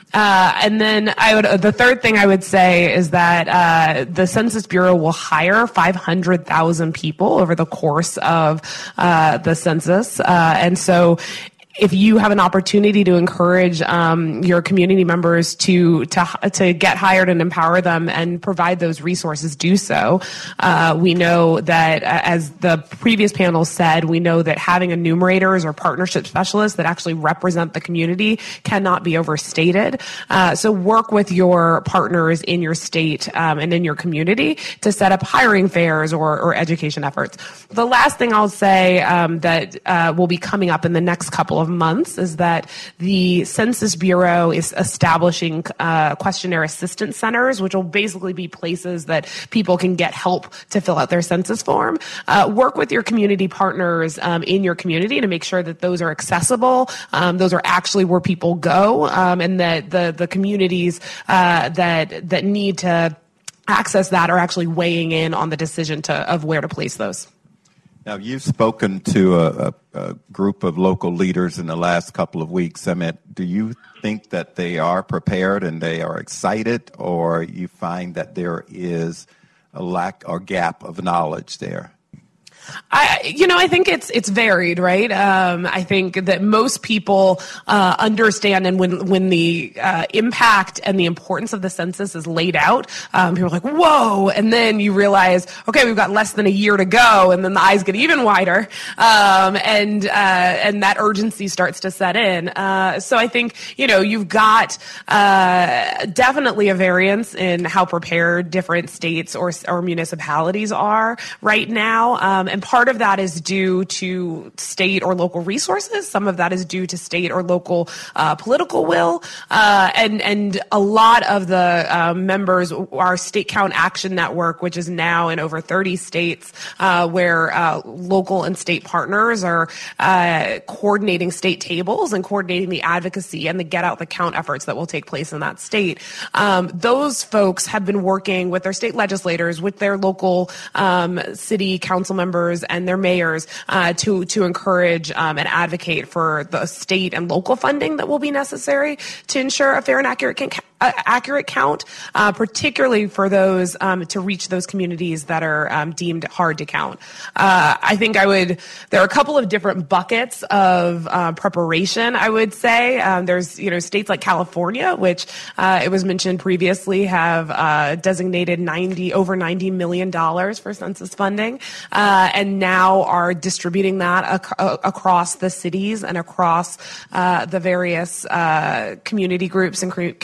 And then the third thing I would say is that the Census Bureau will hire 500,000 people over the course of the census, and so if you have an opportunity to encourage your community members to get hired and empower them and provide those resources, do so. We know that, as the previous panel said, we know that having enumerators or partnership specialists that actually represent the community cannot be overstated. So work with your partners in your state and in your community to set up hiring fairs or education efforts. The last thing I'll say that will be coming up in the next couple of months is that the Census Bureau is establishing questionnaire assistance centers, which will basically be places that people can get help to fill out their census form. Work with your community partners in your community to make sure that those are accessible, those are actually where people go, and that the communities that need to access that are actually weighing in on the decision of where to place those. Now, you've spoken to a group of local leaders in the last couple of weeks. I mean, do you think that they are prepared and they are excited, or you find that there is a lack or gap of knowledge there? I think it's varied, right? I think that most people understand, and when the impact and the importance of the census is laid out, people are like, whoa, and then you realize, okay, we've got less than a year to go, and then the eyes get even wider, and that urgency starts to set in. So I think, you've got definitely a variance in how prepared different states or municipalities are right now. And part of that is due to state or local resources. Some of that is due to state or local political will. And a lot of the members, our State Count Action Network, which is now in over 30 states, where local and state partners are coordinating state tables and coordinating the advocacy and the get out the count efforts that will take place in that state. Those folks have been working with their state legislators, with their local city council members and their mayors to encourage and advocate for the state and local funding that will be necessary to ensure a fair and accurate count, particularly for those to reach those communities that are deemed hard to count. I think there are a couple of different buckets of preparation, I would say. There's, states like California, which it was mentioned previously, have designated over $90 million for census funding, and now are distributing that across the cities and across the various community groups and community organizations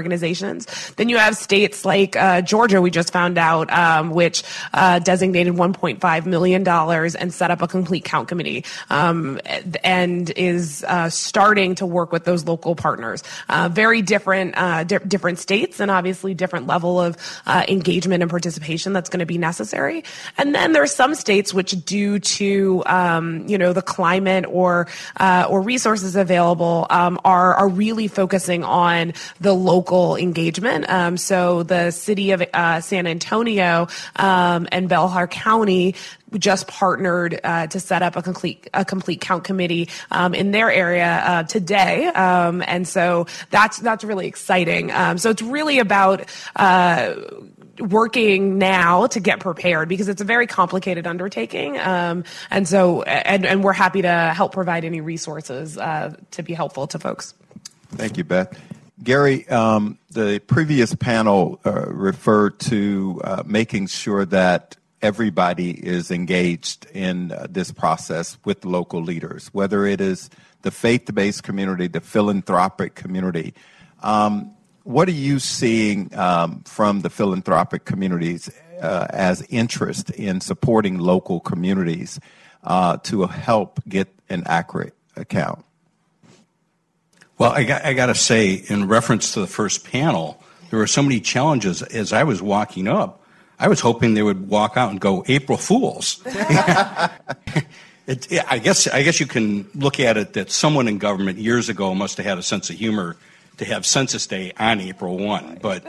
organizations. Then you have states like Georgia, we just found out, which designated $1.5 million and set up a complete count committee, and is starting to work with those local partners. Very different different states, and obviously different level of engagement and participation that's going to be necessary. And then there's some states which, due to the climate or resources available, are really focusing on the local engagement. So the city of San Antonio and Bellhar County just partnered to set up a complete count committee in their area today, and so that's really exciting. So it's really about working now to get prepared, because it's a very complicated undertaking, and we're happy to help provide any resources to be helpful to folks. Thank you, Beth. Gary, the previous panel referred to making sure that everybody is engaged in this process with local leaders, whether it is the faith-based community, the philanthropic community. What are you seeing from the philanthropic communities as interest in supporting local communities to help get an accurate account? Well, I got to say, in reference to the first panel, there were so many challenges. As I was walking up, I was hoping they would walk out and go, April Fools. I guess you can look at it that someone in government years ago must have had a sense of humor to have Census Day on April 1. But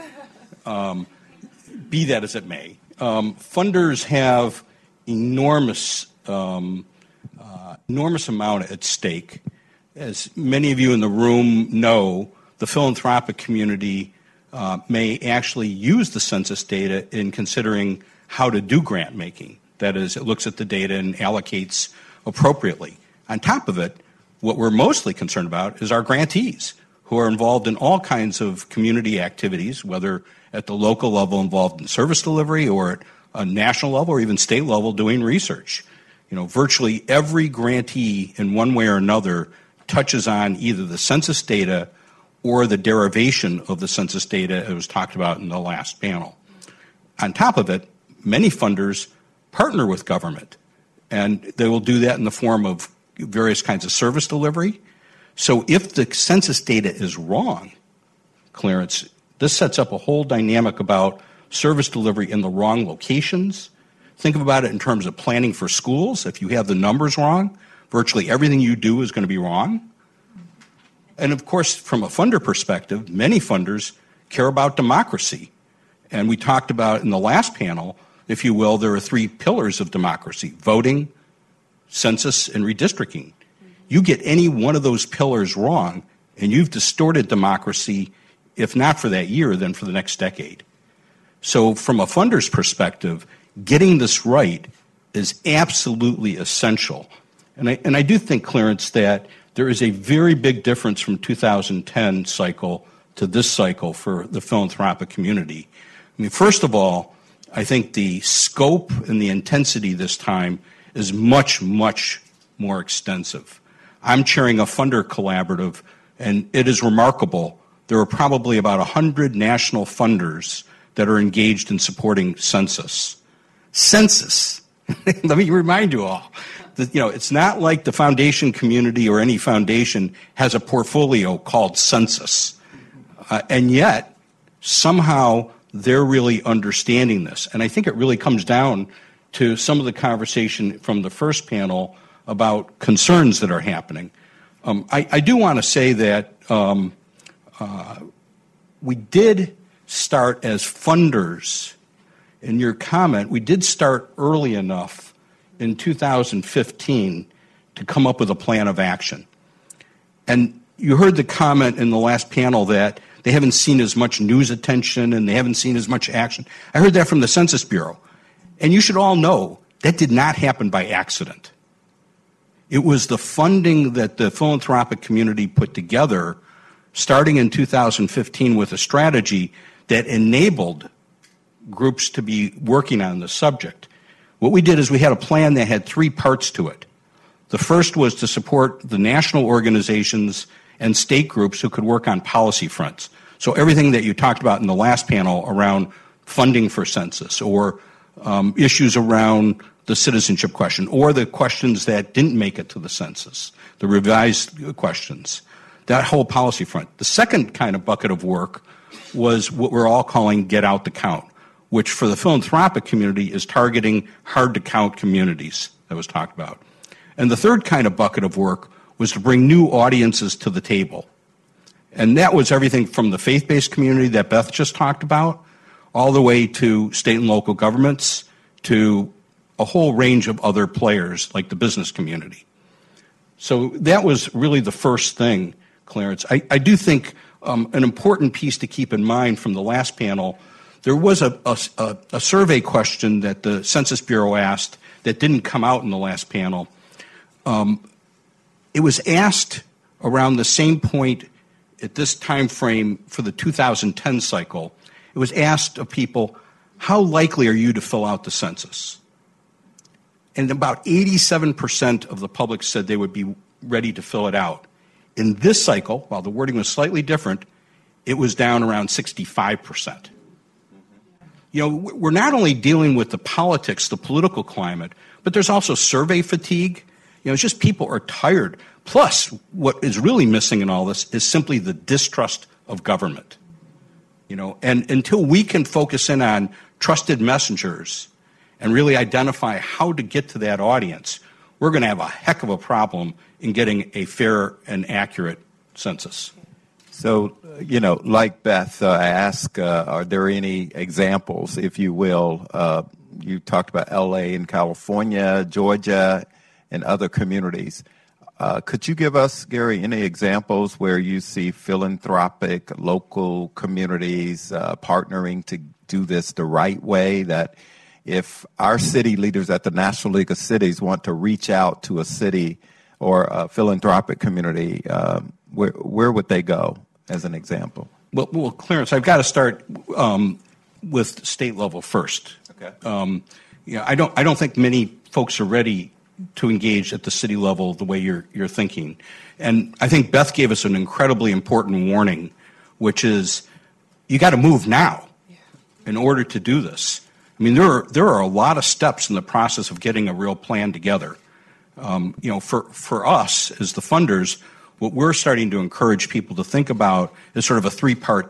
be that as it may, funders have enormous amount at stake. As many of you in the room know, the philanthropic community may actually use the census data in considering how to do grant making. That is, it looks at the data and allocates appropriately. On top of it, what we're mostly concerned about is our grantees, who are involved in all kinds of community activities, whether at the local level involved in service delivery or at a national level or even state level doing research. Virtually every grantee in one way or another touches on either the census data or the derivation of the census data that was talked about in the last panel. On top of it, many funders partner with government, and they will do that in the form of various kinds of service delivery. So if the census data is wrong, Clarence, this sets up a whole dynamic about service delivery in the wrong locations. Think about it in terms of planning for schools. If you have the numbers wrong, virtually everything you do is going to be wrong. And of course, from a funder perspective, many funders care about democracy. And we talked about in the last panel, if you will, there are three pillars of democracy: voting, census, and redistricting. You get any one of those pillars wrong, and you've distorted democracy, if not for that year, then for the next decade. So from a funder's perspective, getting this right is absolutely essential. And I do think, Clarence, that there is a very big difference from 2010 cycle to this cycle for the philanthropic community. I mean, first of all, I think the scope and the intensity this time is much, much more extensive. I'm chairing a funder collaborative, and it is remarkable. There are probably about 100 national funders that are engaged in supporting census. Census. Let me remind you all that, it's not like the foundation community or any foundation has a portfolio called census. And yet, somehow, they're really understanding this. And I think it really comes down to some of the conversation from the first panel about concerns that are happening. I do want to say that we did start as funders. In your comment, we did start early enough in 2015 to come up with a plan of action. And you heard the comment in the last panel that they haven't seen as much news attention and they haven't seen as much action. I heard that from the Census Bureau. And you should all know that did not happen by accident. It was the funding that the philanthropic community put together starting in 2015 with a strategy that enabled groups to be working on the subject. What we did is we had a plan that had three parts to it. The first was to support the national organizations and state groups who could work on policy fronts. So everything that you talked about in the last panel around funding for census, or issues around the citizenship question, or the questions that didn't make it to the census, the revised questions, that whole policy front. The second kind of bucket of work was what we're all calling Get Out the Count, which for the philanthropic community is targeting hard-to-count communities that was talked about. And the third kind of bucket of work was to bring new audiences to the table. And that was everything from the faith-based community that Beth just talked about, all the way to state and local governments, to a whole range of other players like the business community. So that was really the first thing, Clarence. I do think an important piece to keep in mind from the last panel, there was a survey question that the Census Bureau asked that didn't come out in the last panel. It was asked around the same point at this time frame for the 2010 cycle. It was asked of people, how likely are you to fill out the census? And about 87% of the public said they would be ready to fill it out. In this cycle, while the wording was slightly different, it was down around 65%. You know, we're not only dealing with the politics, the political climate, but there's also survey fatigue. You know, it's just people are tired. Plus, what is really missing in all this is simply the distrust of government. You know, and until we can focus in on trusted messengers and really identify how to get to that audience, we're going to have a heck of a problem in getting a fair and accurate census. So, you know, like Beth, I ask, are there any examples, if you will? You talked about L.A. and California, Georgia, and other communities. Could you give us, Gary, any examples where you see philanthropic local communities partnering to do this the right way, that if our city leaders at the National League of Cities want to reach out to a city or a philanthropic community, where would they go, as an example? Well, Clarence, I've got to start with state level first. Okay. You know, I don't think many folks are ready to engage at the city level the way you're thinking. And I think Beth gave us an incredibly important warning, which is you got to move now in order to do this. I mean, there are a lot of steps in the process of getting a real plan together. You know, for us as the funders, what we're starting to encourage people to think about is sort of a three-part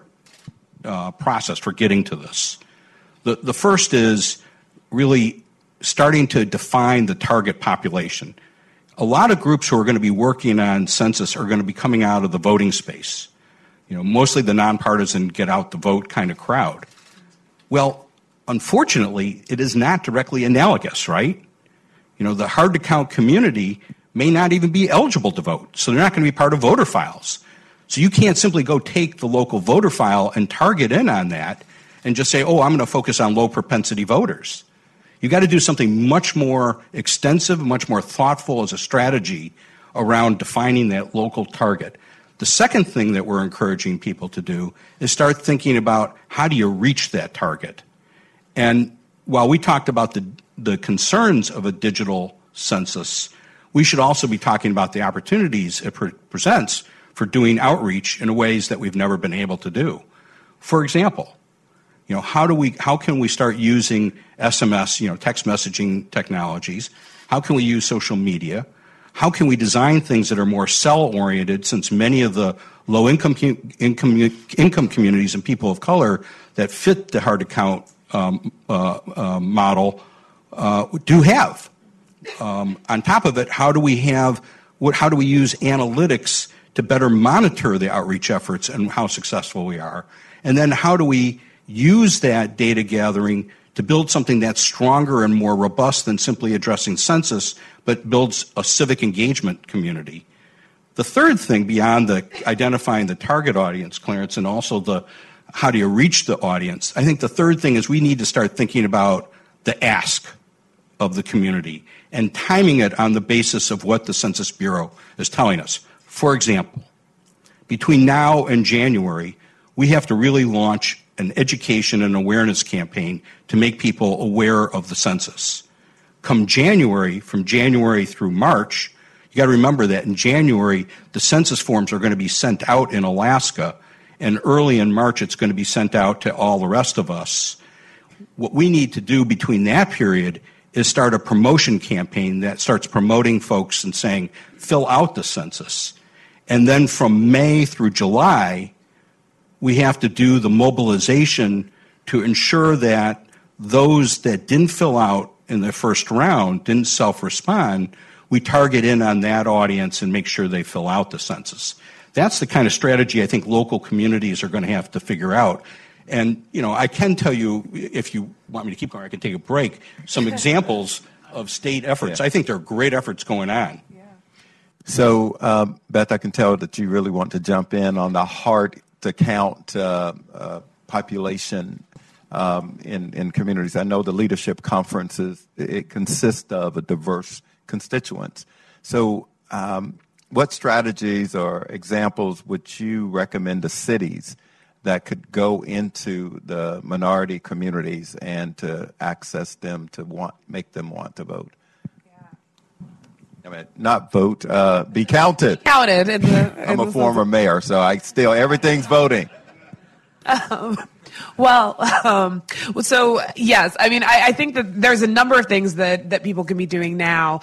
process for getting to this. The first is really starting to define the target population. A lot of groups who are going to be working on census are going to be coming out of the voting space. You know, mostly the nonpartisan get out the vote kind of crowd. Well, unfortunately, it is not directly analogous, right? You know, the hard to count community may not even be eligible to vote, so they're not going to be part of voter files. So you can't simply go take the local voter file and target in on that and just say, oh, I'm going to focus on low propensity voters. You've got to do something much more extensive, much more thoughtful as a strategy around defining that local target. The second thing that we're encouraging people to do is start thinking about how do you reach that target. And while we talked about the concerns of a digital census, we should also be talking about the opportunities it presents for doing outreach in ways that we've never been able to do. For example, you know, how can we start using SMS, you know, text messaging technologies? How can we use social media? How can we design things that are more cell-oriented, since many of the low-income communities and people of color that fit the hard-to-count model do have? On top of it, how do we use analytics to better monitor the outreach efforts and how successful we are? And then how do we use that data gathering to build something that's stronger and more robust than simply addressing census, but builds a civic engagement community? The third thing, beyond identifying the target audience, Clarence, and also the how do you reach the audience, I think the third thing is we need to start thinking about the ask of the community and timing it on the basis of what the Census Bureau is telling us. For example, between now and January, we have to really launch an education and awareness campaign to make people aware of the census. Come January, from January through March, you got to remember that in January, the census forms are going to be sent out in Alaska, and early in March it's going to be sent out to all the rest of us. What we need to do between that period is start a promotion campaign that starts promoting folks and saying, fill out the census. And then from May through July, we have to do the mobilization to ensure that those that didn't fill out in the first round, didn't self-respond, we target in on that audience and make sure they fill out the census. That's the kind of strategy I think local communities are going to have to figure out. And, I can tell you, if you want me to keep going, I can take a break, some examples of state efforts. Yeah. I think there are great efforts going on. So, Beth, I can tell that you really want to jump in on the hard-to-count population in communities. I know the leadership conferences, it consists of a diverse constituents. So what strategies or examples would you recommend to cities that could go into the minority communities and to access them to make them want to vote? I mean, not vote, be counted. Counted. I'm a former mayor, so everything's voting. So yes, I mean, I think that there's a number of things that people can be doing now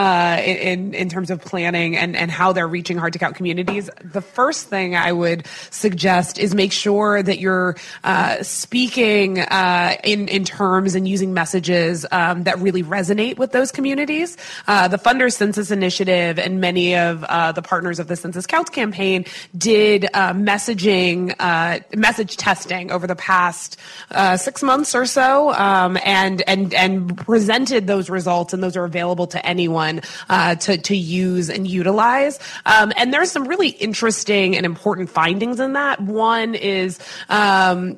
in terms of planning and how they're reaching hard-to-count communities. The first thing I would suggest is make sure that you're speaking in terms and using messages that really resonate with those communities. The Funders Census Initiative and many of the partners of the Census Counts campaign did message testing over the past 6 months or so, and presented those results, and those are available to anyone to use and utilize. And there's some really interesting and important findings in that. One is, some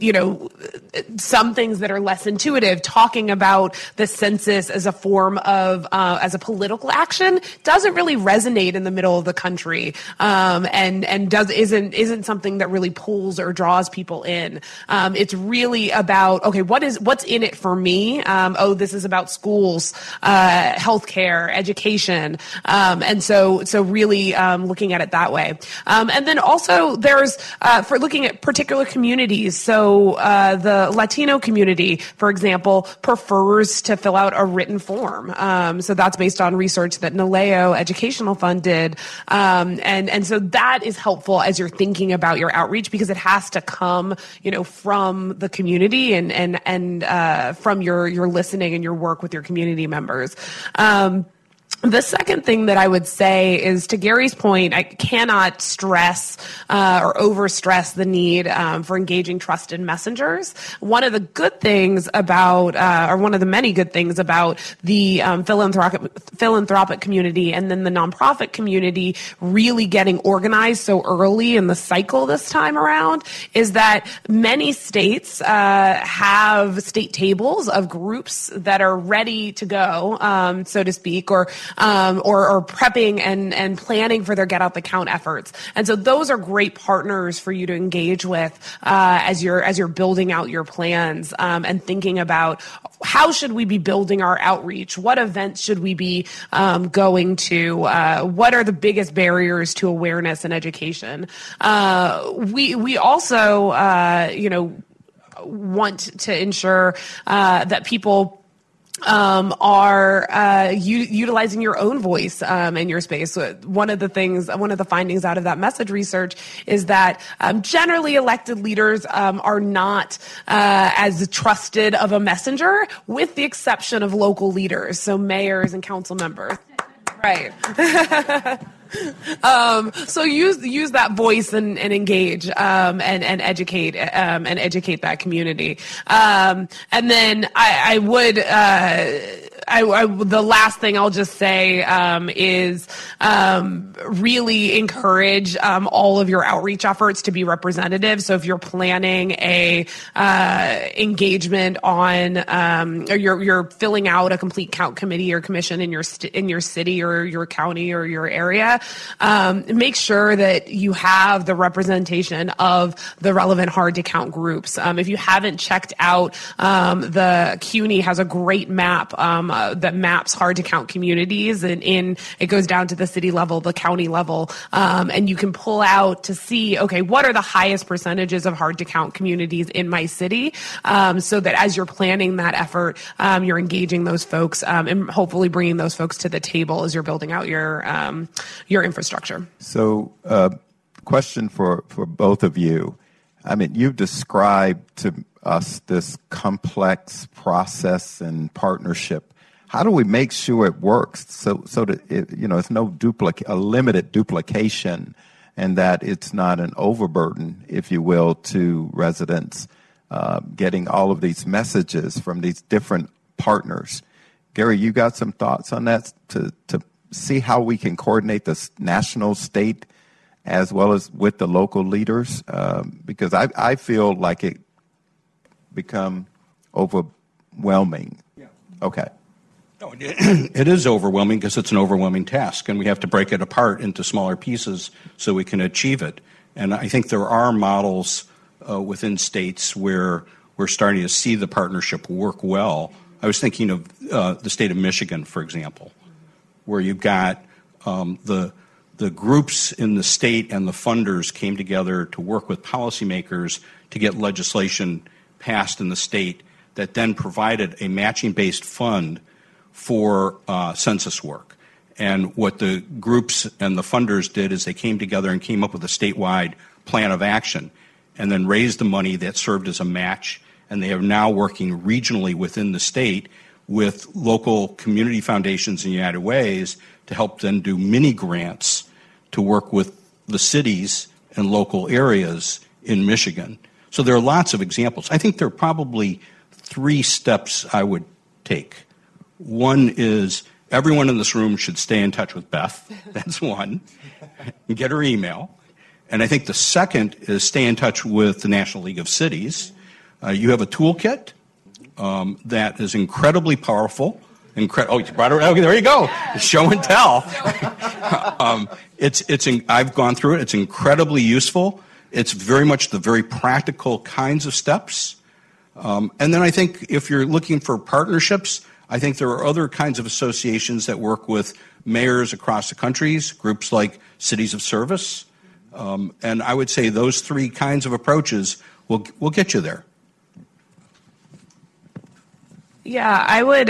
things that are less intuitive, talking about the census as a form of as a political action doesn't really resonate in the middle of the country, and isn't something that really pulls or draws people in. It's really about, okay, what's in it for me? This is about schools, healthcare, education, and so really looking at it that way. And then also there's for looking at particular communities. So the Latino community, for example, prefers to fill out a written form. So that's based on research that NALEO Educational Fund did, and so that is helpful as you're thinking about your outreach, because it has to come, from the community and from your listening and your work with your community members. The second thing that I would say is, to Gary's point, I cannot stress or overstress the need for engaging trusted messengers. One of the good things about, or one of the many good things about the philanthropic community and then the nonprofit community really getting organized so early in the cycle this time around is that many states have state tables of groups that are ready to go, so to speak, or prepping and planning for their Get Out the Count efforts. And so those are great partners for you to engage with as you're building out your plans and thinking about how should we be building our outreach? What events should we be going to? What are the biggest barriers to awareness and education? We also want to ensure that people are utilizing your own voice in your space. One of the findings out of that message research is that generally elected leaders are not as trusted of a messenger, with the exception of local leaders, so mayors and council members. Right. So use that voice and engage and educate that community. And then I would the last thing I'll just say is really encourage all of your outreach efforts to be representative. So if you're planning a engagement on or you're filling out a complete count committee or commission in your city or your county or your area, make sure that you have the representation of the relevant hard to count groups. If you haven't checked out, the CUNY has a great map that maps hard-to-count communities, and it goes down to the city level, the county level, and you can pull out to see, okay, what are the highest percentages of hard-to-count communities in my city, so that as you're planning that effort, you're engaging those folks and hopefully bringing those folks to the table as you're building out your infrastructure. So, question for both of you. I mean, you've described to us this complex process and partnership. How do we make sure it works so that it's no a limited duplication, and that it's not an overburden, if you will, to residents getting all of these messages from these different partners? Gary, you got some thoughts on that to see how we can coordinate this national, state, as well as with the local leaders? Because I feel like it become overwhelming. Yeah. Okay. No, it is overwhelming because it's an overwhelming task, and we have to break it apart into smaller pieces so we can achieve it. And I think there are models within states where we're starting to see the partnership work well. I was thinking of the state of Michigan, for example, where you've got the groups in the state and the funders came together to work with policymakers to get legislation passed in the state that then provided a matching-based fund for census work. And what the groups and the funders did is they came together and came up with a statewide plan of action and then raised the money that served as a match. And they are now working regionally within the state with local community foundations in United Ways to help them do mini grants to work with the cities and local areas in Michigan. So there are lots of examples. I think there are probably 3 steps I would take. One is everyone in this room should stay in touch with Beth. That's one. And get her email. And I think the second is stay in touch with the National League of Cities. You have a toolkit that is incredibly powerful. Oh, you brought it. Okay, there you go. Show and tell. I've gone through it. It's incredibly useful. It's very much the very practical kinds of steps. And then I think if you're looking for partnerships, I think there are other kinds of associations that work with mayors across the countries, groups like Cities of Service. And I would say those 3 kinds of approaches will get you there. Yeah, I would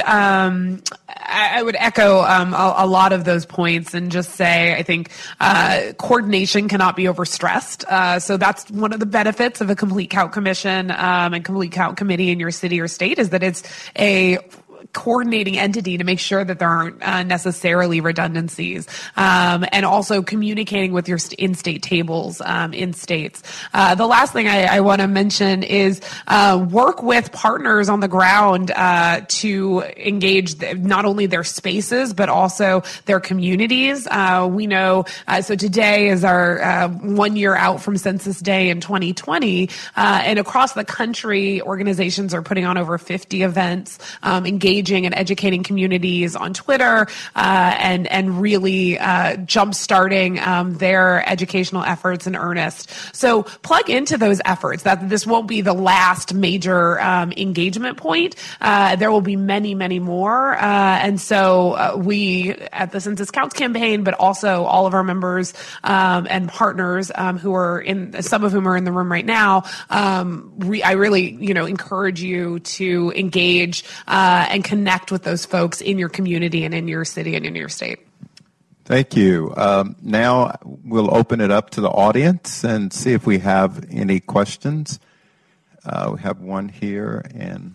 echo a lot of those points and just say I think coordination cannot be overstressed. So that's one of the benefits of a complete count commission and complete count committee in your city or state is that it's a coordinating entity to make sure that there aren't necessarily redundancies, and also communicating with your in-state tables in states. The last thing I want to mention is work with partners on the ground to engage not only their spaces but also their communities. We know, so today is our 1 year out from Census Day in 2020, and across the country, organizations are putting on over 50 events, engaging and educating communities on Twitter, and really jump-starting their educational efforts in earnest. So plug into those efforts. That this won't be the last major engagement point. There will be many, many more. And so we at the Census Counts campaign, but also all of our members and partners who are some of whom are in the room right now, I really encourage you to engage and connect with those folks in your community and in your city and in your state. Thank you. Now we'll open it up to the audience and see if we have any questions. We have one here. And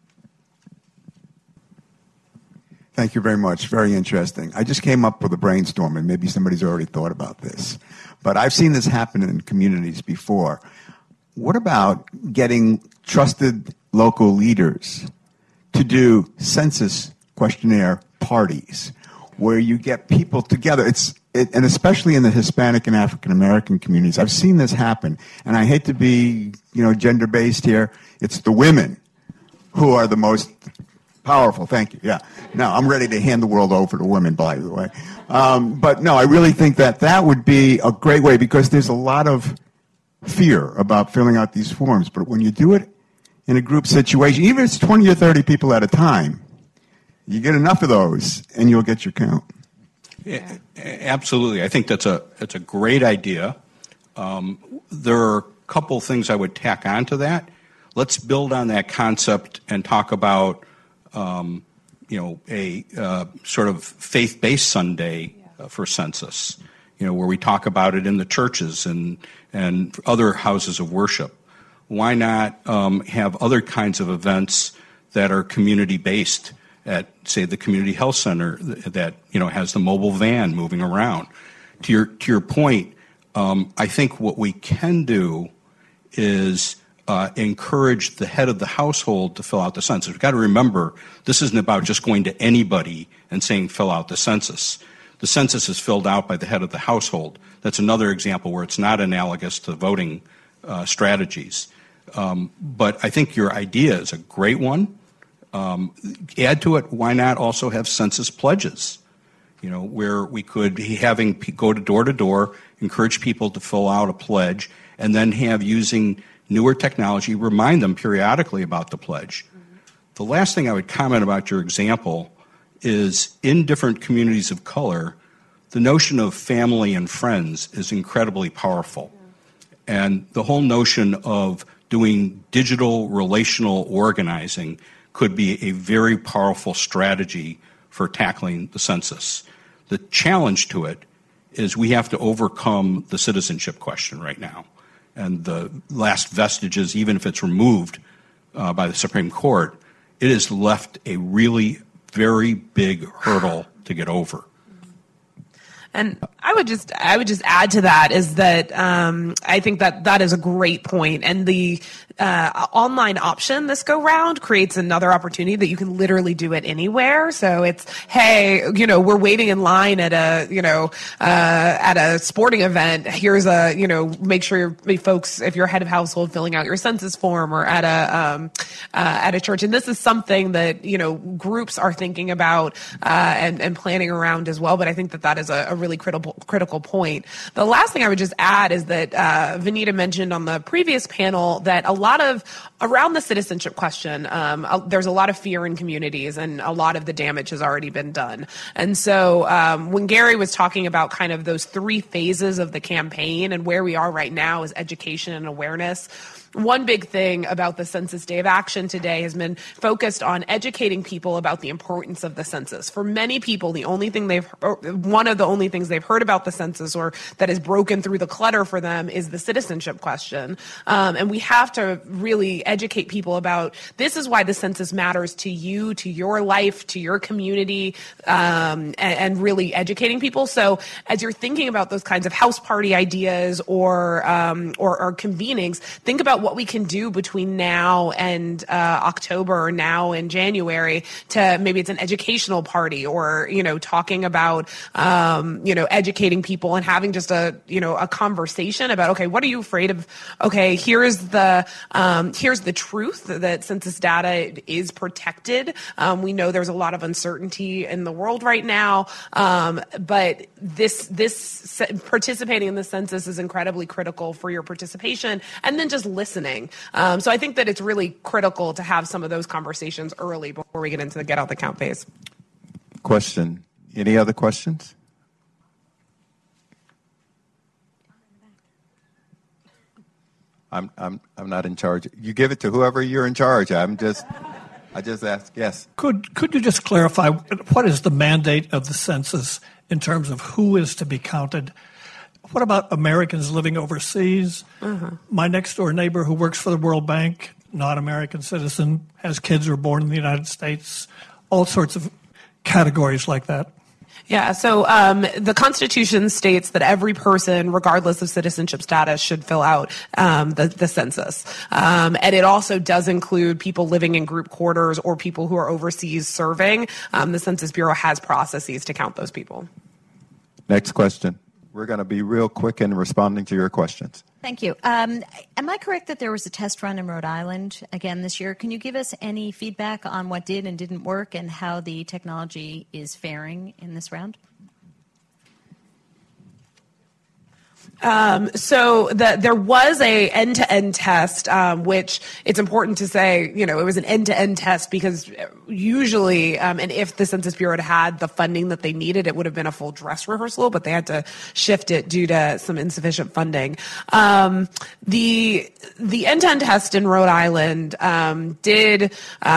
thank you very much. Very interesting. I just came up with a brainstorm, and maybe somebody's already thought about this. But I've seen this happen in communities before. What about getting trusted local leaders to do census questionnaire parties where you get people together? And especially in the Hispanic and African American communities, I've seen this happen. And I hate to be, gender based here. It's the women who are the most powerful. Thank you. Yeah. No, I'm ready to hand the world over to women, by the way. But no, I really think that would be a great way, because there's a lot of fear about filling out these forms. But when you do it in a group situation, even if it's 20 or 30 people at a time, You get enough of those, and you'll get your count. Yeah, absolutely. I think that's a great idea. There are a couple things I would tack on to that. Let's build on that concept and talk about a sort of faith-based Sunday for census, where we talk about it in the churches and other houses of worship. Why not have other kinds of events that are community-based at, say, the community health center that has the mobile van moving around? To your point, I think what we can do is encourage the head of the household to fill out the census. We've got to remember, this isn't about just going to anybody and saying fill out the census. The census is filled out by the head of the household. That's another example where it's not analogous to voting strategies. But I think your idea is a great one. Add to it, why not also have census pledges? Where we could be go to door, encourage people to fill out a pledge, and then have, using newer technology, remind them periodically about the pledge. Mm-hmm. The last thing I would comment about your example is, in different communities of color, the notion of family and friends is incredibly powerful. Yeah. And the whole notion of doing digital relational organizing could be a very powerful strategy for tackling the census. The challenge to it is we have to overcome the citizenship question right now. And the last vestiges, even if it's removed by the Supreme Court, it has left a really very big hurdle to get over. And I would just add to that is that I think that is a great point. And the online option this go round creates another opportunity that you can literally do it anywhere. So it's, hey, we're waiting in line at a sporting event. Here's make sure folks, if you're head of household, filling out your census form, or at a church. And this is something that groups are thinking about and planning around as well. But I think that is a really critical point. The last thing I would just add is that Vanita mentioned on the previous panel that a lot of around the citizenship question, there's a lot of fear in communities, and a lot of the damage has already been done. And so when Gary was talking about kind of those three phases of the campaign, and where we are right now is education and awareness, one big thing about the Census Day of Action today has been focused on educating people about the importance of the census. For many people, one of the only things they've heard about the census, or that has broken through the clutter for them, is the citizenship question. And we have to really educate people about, this is why the census matters to you, to your life, to your community, and really educating people. So as you're thinking about those kinds of house party ideas or convenings, think about what we can do between now and October, or now and January, to maybe it's an educational party, or talking about educating people and having just a conversation about, okay, what are you afraid of? Okay, here's the truth that census data is protected. We know there's a lot of uncertainty in the world right now, but this participating in the census is incredibly critical for your participation, and then just listening. So I think that it's really critical to have some of those conversations early before we get into the get out the count phase. Question. Any other questions? I'm not in charge. You give it to whoever you're in charge. I just asked. Yes. Could you just clarify what is the mandate of the census in terms of who is to be counted? What about Americans living overseas? Uh-huh. My next door neighbor who works for the World Bank, not American citizen, has kids who are born in the United States, all sorts of categories like that. Yeah, so the Constitution states that every person, regardless of citizenship status, should fill out the census. And it also does include people living in group quarters or people who are overseas serving. The Census Bureau has processes to count those people. Next question. We're going to be real quick in responding to your questions. Thank you. Am I correct that there was a test run in Rhode Island again this year? Can you give us any feedback on what did and didn't work, and how the technology is faring in this round? So there was a end-to-end test, which it's important to say, it was an end-to-end test because usually, and if the Census Bureau had the funding that they needed, it would have been a full dress rehearsal, but they had to shift it due to some insufficient funding. The end-to-end test in Rhode Island did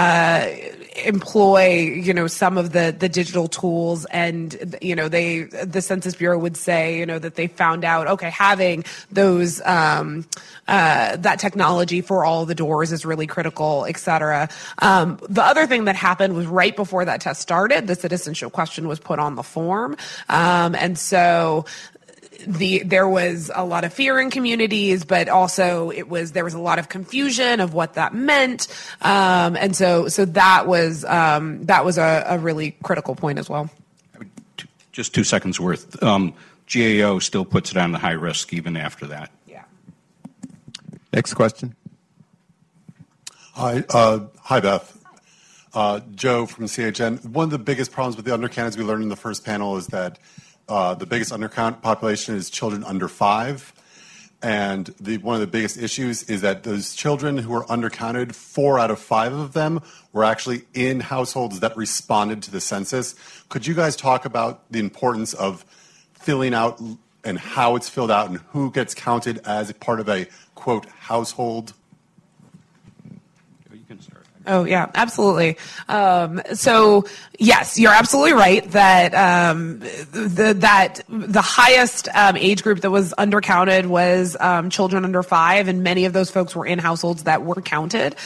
employ, some of the digital tools, and the Census Bureau would say, that they found out, okay, having those that technology for all the doors is really critical, et cetera. The other thing that happened was right before that test started, the citizenship question was put on the form, and so there was a lot of fear in communities, but also there was a lot of confusion of what that meant, and so that was a really critical point as well. Just 2 seconds worth. GAO still puts it on the high risk even after that. Yeah. Next question. Hi, Beth. Joe from CHN. One of the biggest problems with the undercount, as we learned in the first panel, is that the biggest undercount population is children under 5. And one of the biggest issues is that those children who are undercounted, 4 out of 5 of them were actually in households that responded to the census. Could you guys talk about the importance of filling out and how it's filled out and who gets counted as a part of a, quote, household? You can start. Oh, yeah, absolutely. So, yes, you're absolutely right that that the highest age group that was undercounted was children under 5, and many of those folks were in households that were counted.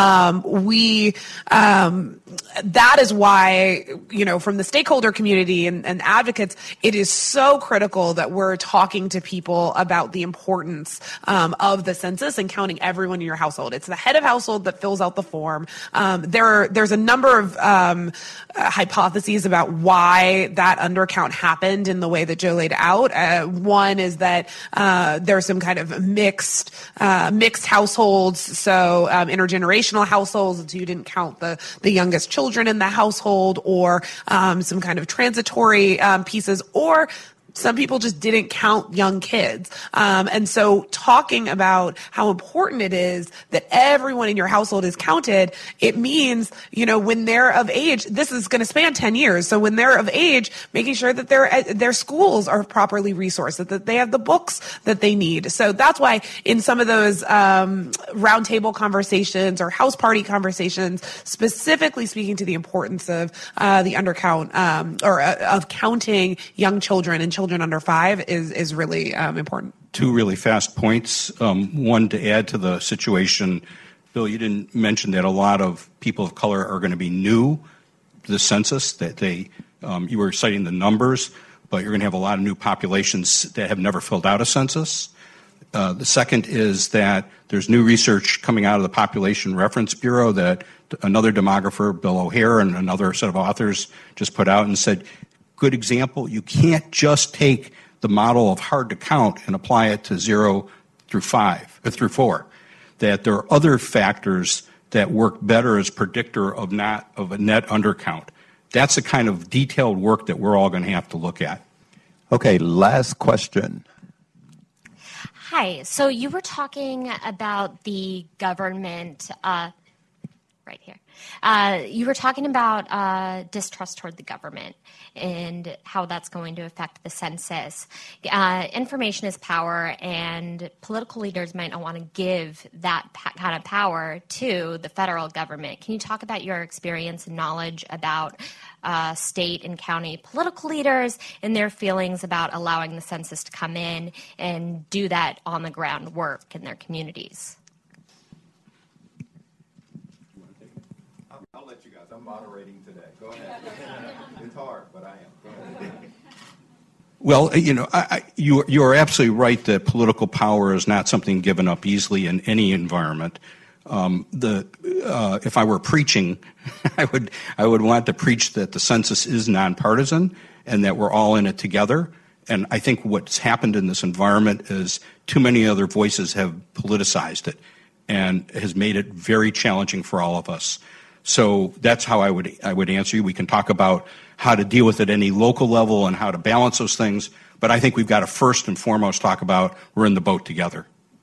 That is why, from the stakeholder community and advocates, it is so critical that we're talking to people about the importance of the census and counting everyone in your household. It's the head of household that fills out the form. There's a number of hypotheses about why that undercount happened in the way that Joe laid out. One is that there's some kind of mixed households, so intergenerational households, so you didn't count the youngest children in the household, or some kind of transitory pieces, or some people just didn't count young kids. And so talking about how important it is that everyone in your household is counted, it means, when they're of age, this is going to span 10 years. So when they're of age, making sure that their schools are properly resourced, that they have the books that they need. So that's why in some of those roundtable conversations or house party conversations, specifically speaking to the importance of the undercount or of counting young children and children under 5 is really important. 2 really fast points. One, to add to the situation, Bill, you didn't mention that a lot of people of color are going to be new to the census, that you were citing the numbers, but you're going to have a lot of new populations that have never filled out a census. The second is that there's new research coming out of the Population Reference Bureau that another demographer, Bill O'Hare, and another set of authors just put out and said, good example, you can't just take the model of hard to count and apply it to 0 through 4. That there are other factors that work better as predictor of a net undercount. That's the kind of detailed work that we're all going to have to look at. Okay, last question. Hi. So you were talking about the government, right here. You were talking about distrust toward the government and how that's going to affect the census. Information is power, and political leaders might not want to give that kind of power to the federal government. Can you talk about your experience and knowledge about state and county political leaders and their feelings about allowing the census to come in and do that on-the-ground work in their communities? I'll let you guys. I'm moderating today. Go ahead. It's hard, but I am. Go ahead. Well, you are absolutely right that political power is not something given up easily in any environment. If I were preaching, I would want to preach that the census is nonpartisan and that we're all in it together. And I think what's happened in this environment is too many other voices have politicized it and has made it very challenging for all of us. So that's how I would answer you. We can talk about how to deal with it at any local level and how to balance those things. But I think we've got to first and foremost talk about we're in the boat together.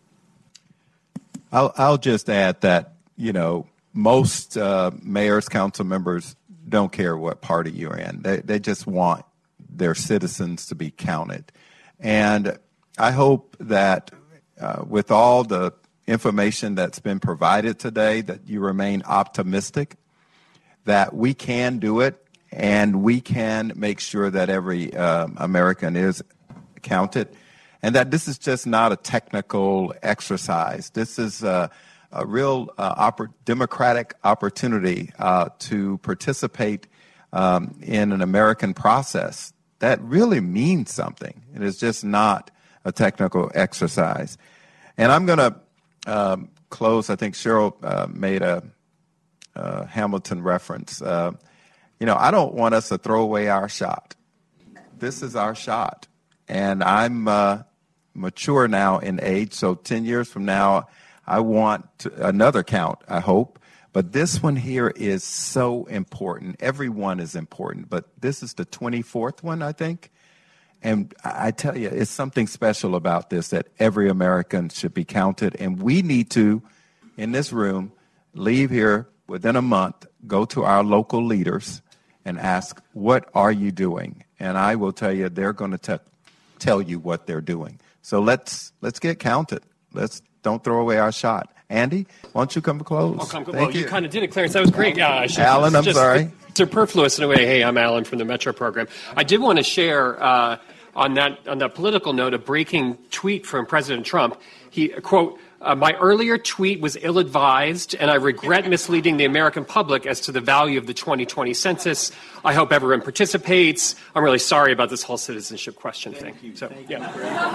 I'll just add that, most mayors, council members don't care what party you're in. They just want their citizens to be counted. And I hope that with all the information that's been provided today, that you remain optimistic, that we can do it, and we can make sure that every American is counted, and that this is just not a technical exercise. This is a real democratic opportunity to participate in an American process that really means something. It is just not a technical exercise. And I'm going to close. I think Cheryl made a Hamilton reference. I don't want us to throw away our shot. This is our shot. And I'm mature now in age, so 10 years from now, I want another count, I hope. But this one here is so important. Every one is important, but this is the 24th one, I think. And I tell you, it's something special about this, that every American should be counted. And we need to, in this room, leave here within a month, go to our local leaders and ask, what are you doing? And I will tell you, they're going to tell you what they're doing. So let's get counted. Don't throw away our shot. Andy, why don't you come to close? I'll come. Well, you kind of did it, Clarence. That was great. Yeah, Alan, I'm sorry. Superfluous in a way. Hey, I'm Alan from the Metro program. I did want to share on that political note a breaking tweet from President Trump. He, quote, my earlier tweet was ill-advised, and I regret misleading the American public as to the value of the 2020 census. I hope everyone participates. I'm really sorry about this whole citizenship question thing. Thank you. Thank you,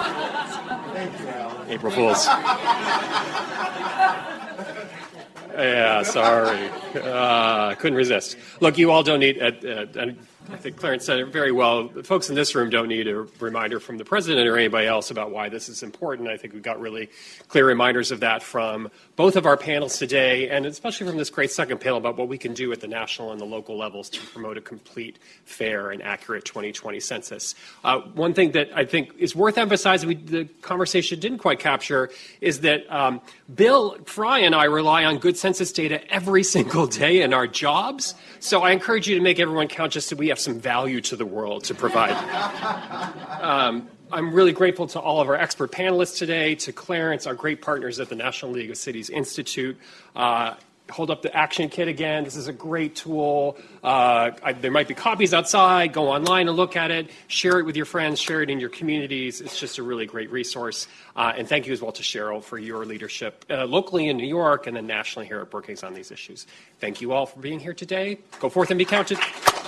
Alan. April Fools. Yeah, sorry. Couldn't resist. Look, you all don't need, I think Clarence said it very well, the folks in this room don't need a reminder from the president or anybody else about why this is important. I think we've got really clear reminders of that from both of our panels today, and especially from this great second panel about what we can do at the national and the local levels to promote a complete, fair, and accurate 2020 census. One thing that I think is worth emphasizing, the conversation didn't quite capture, is that Bill Fry and I rely on good census data every single day in our jobs. So I encourage you to make everyone count just so we have some value to the world to provide. I'm really grateful to all of our expert panelists today, to Clarence, our great partners at the National League of Cities Institute. Hold up the action kit again. This is a great tool. There might be copies outside. Go online and look at it. Share it with your friends. Share it in your communities. It's just a really great resource. And thank you as well to Cheryl for your leadership locally in New York and then nationally here at Brookings on these issues. Thank you all for being here today. Go forth and be counted.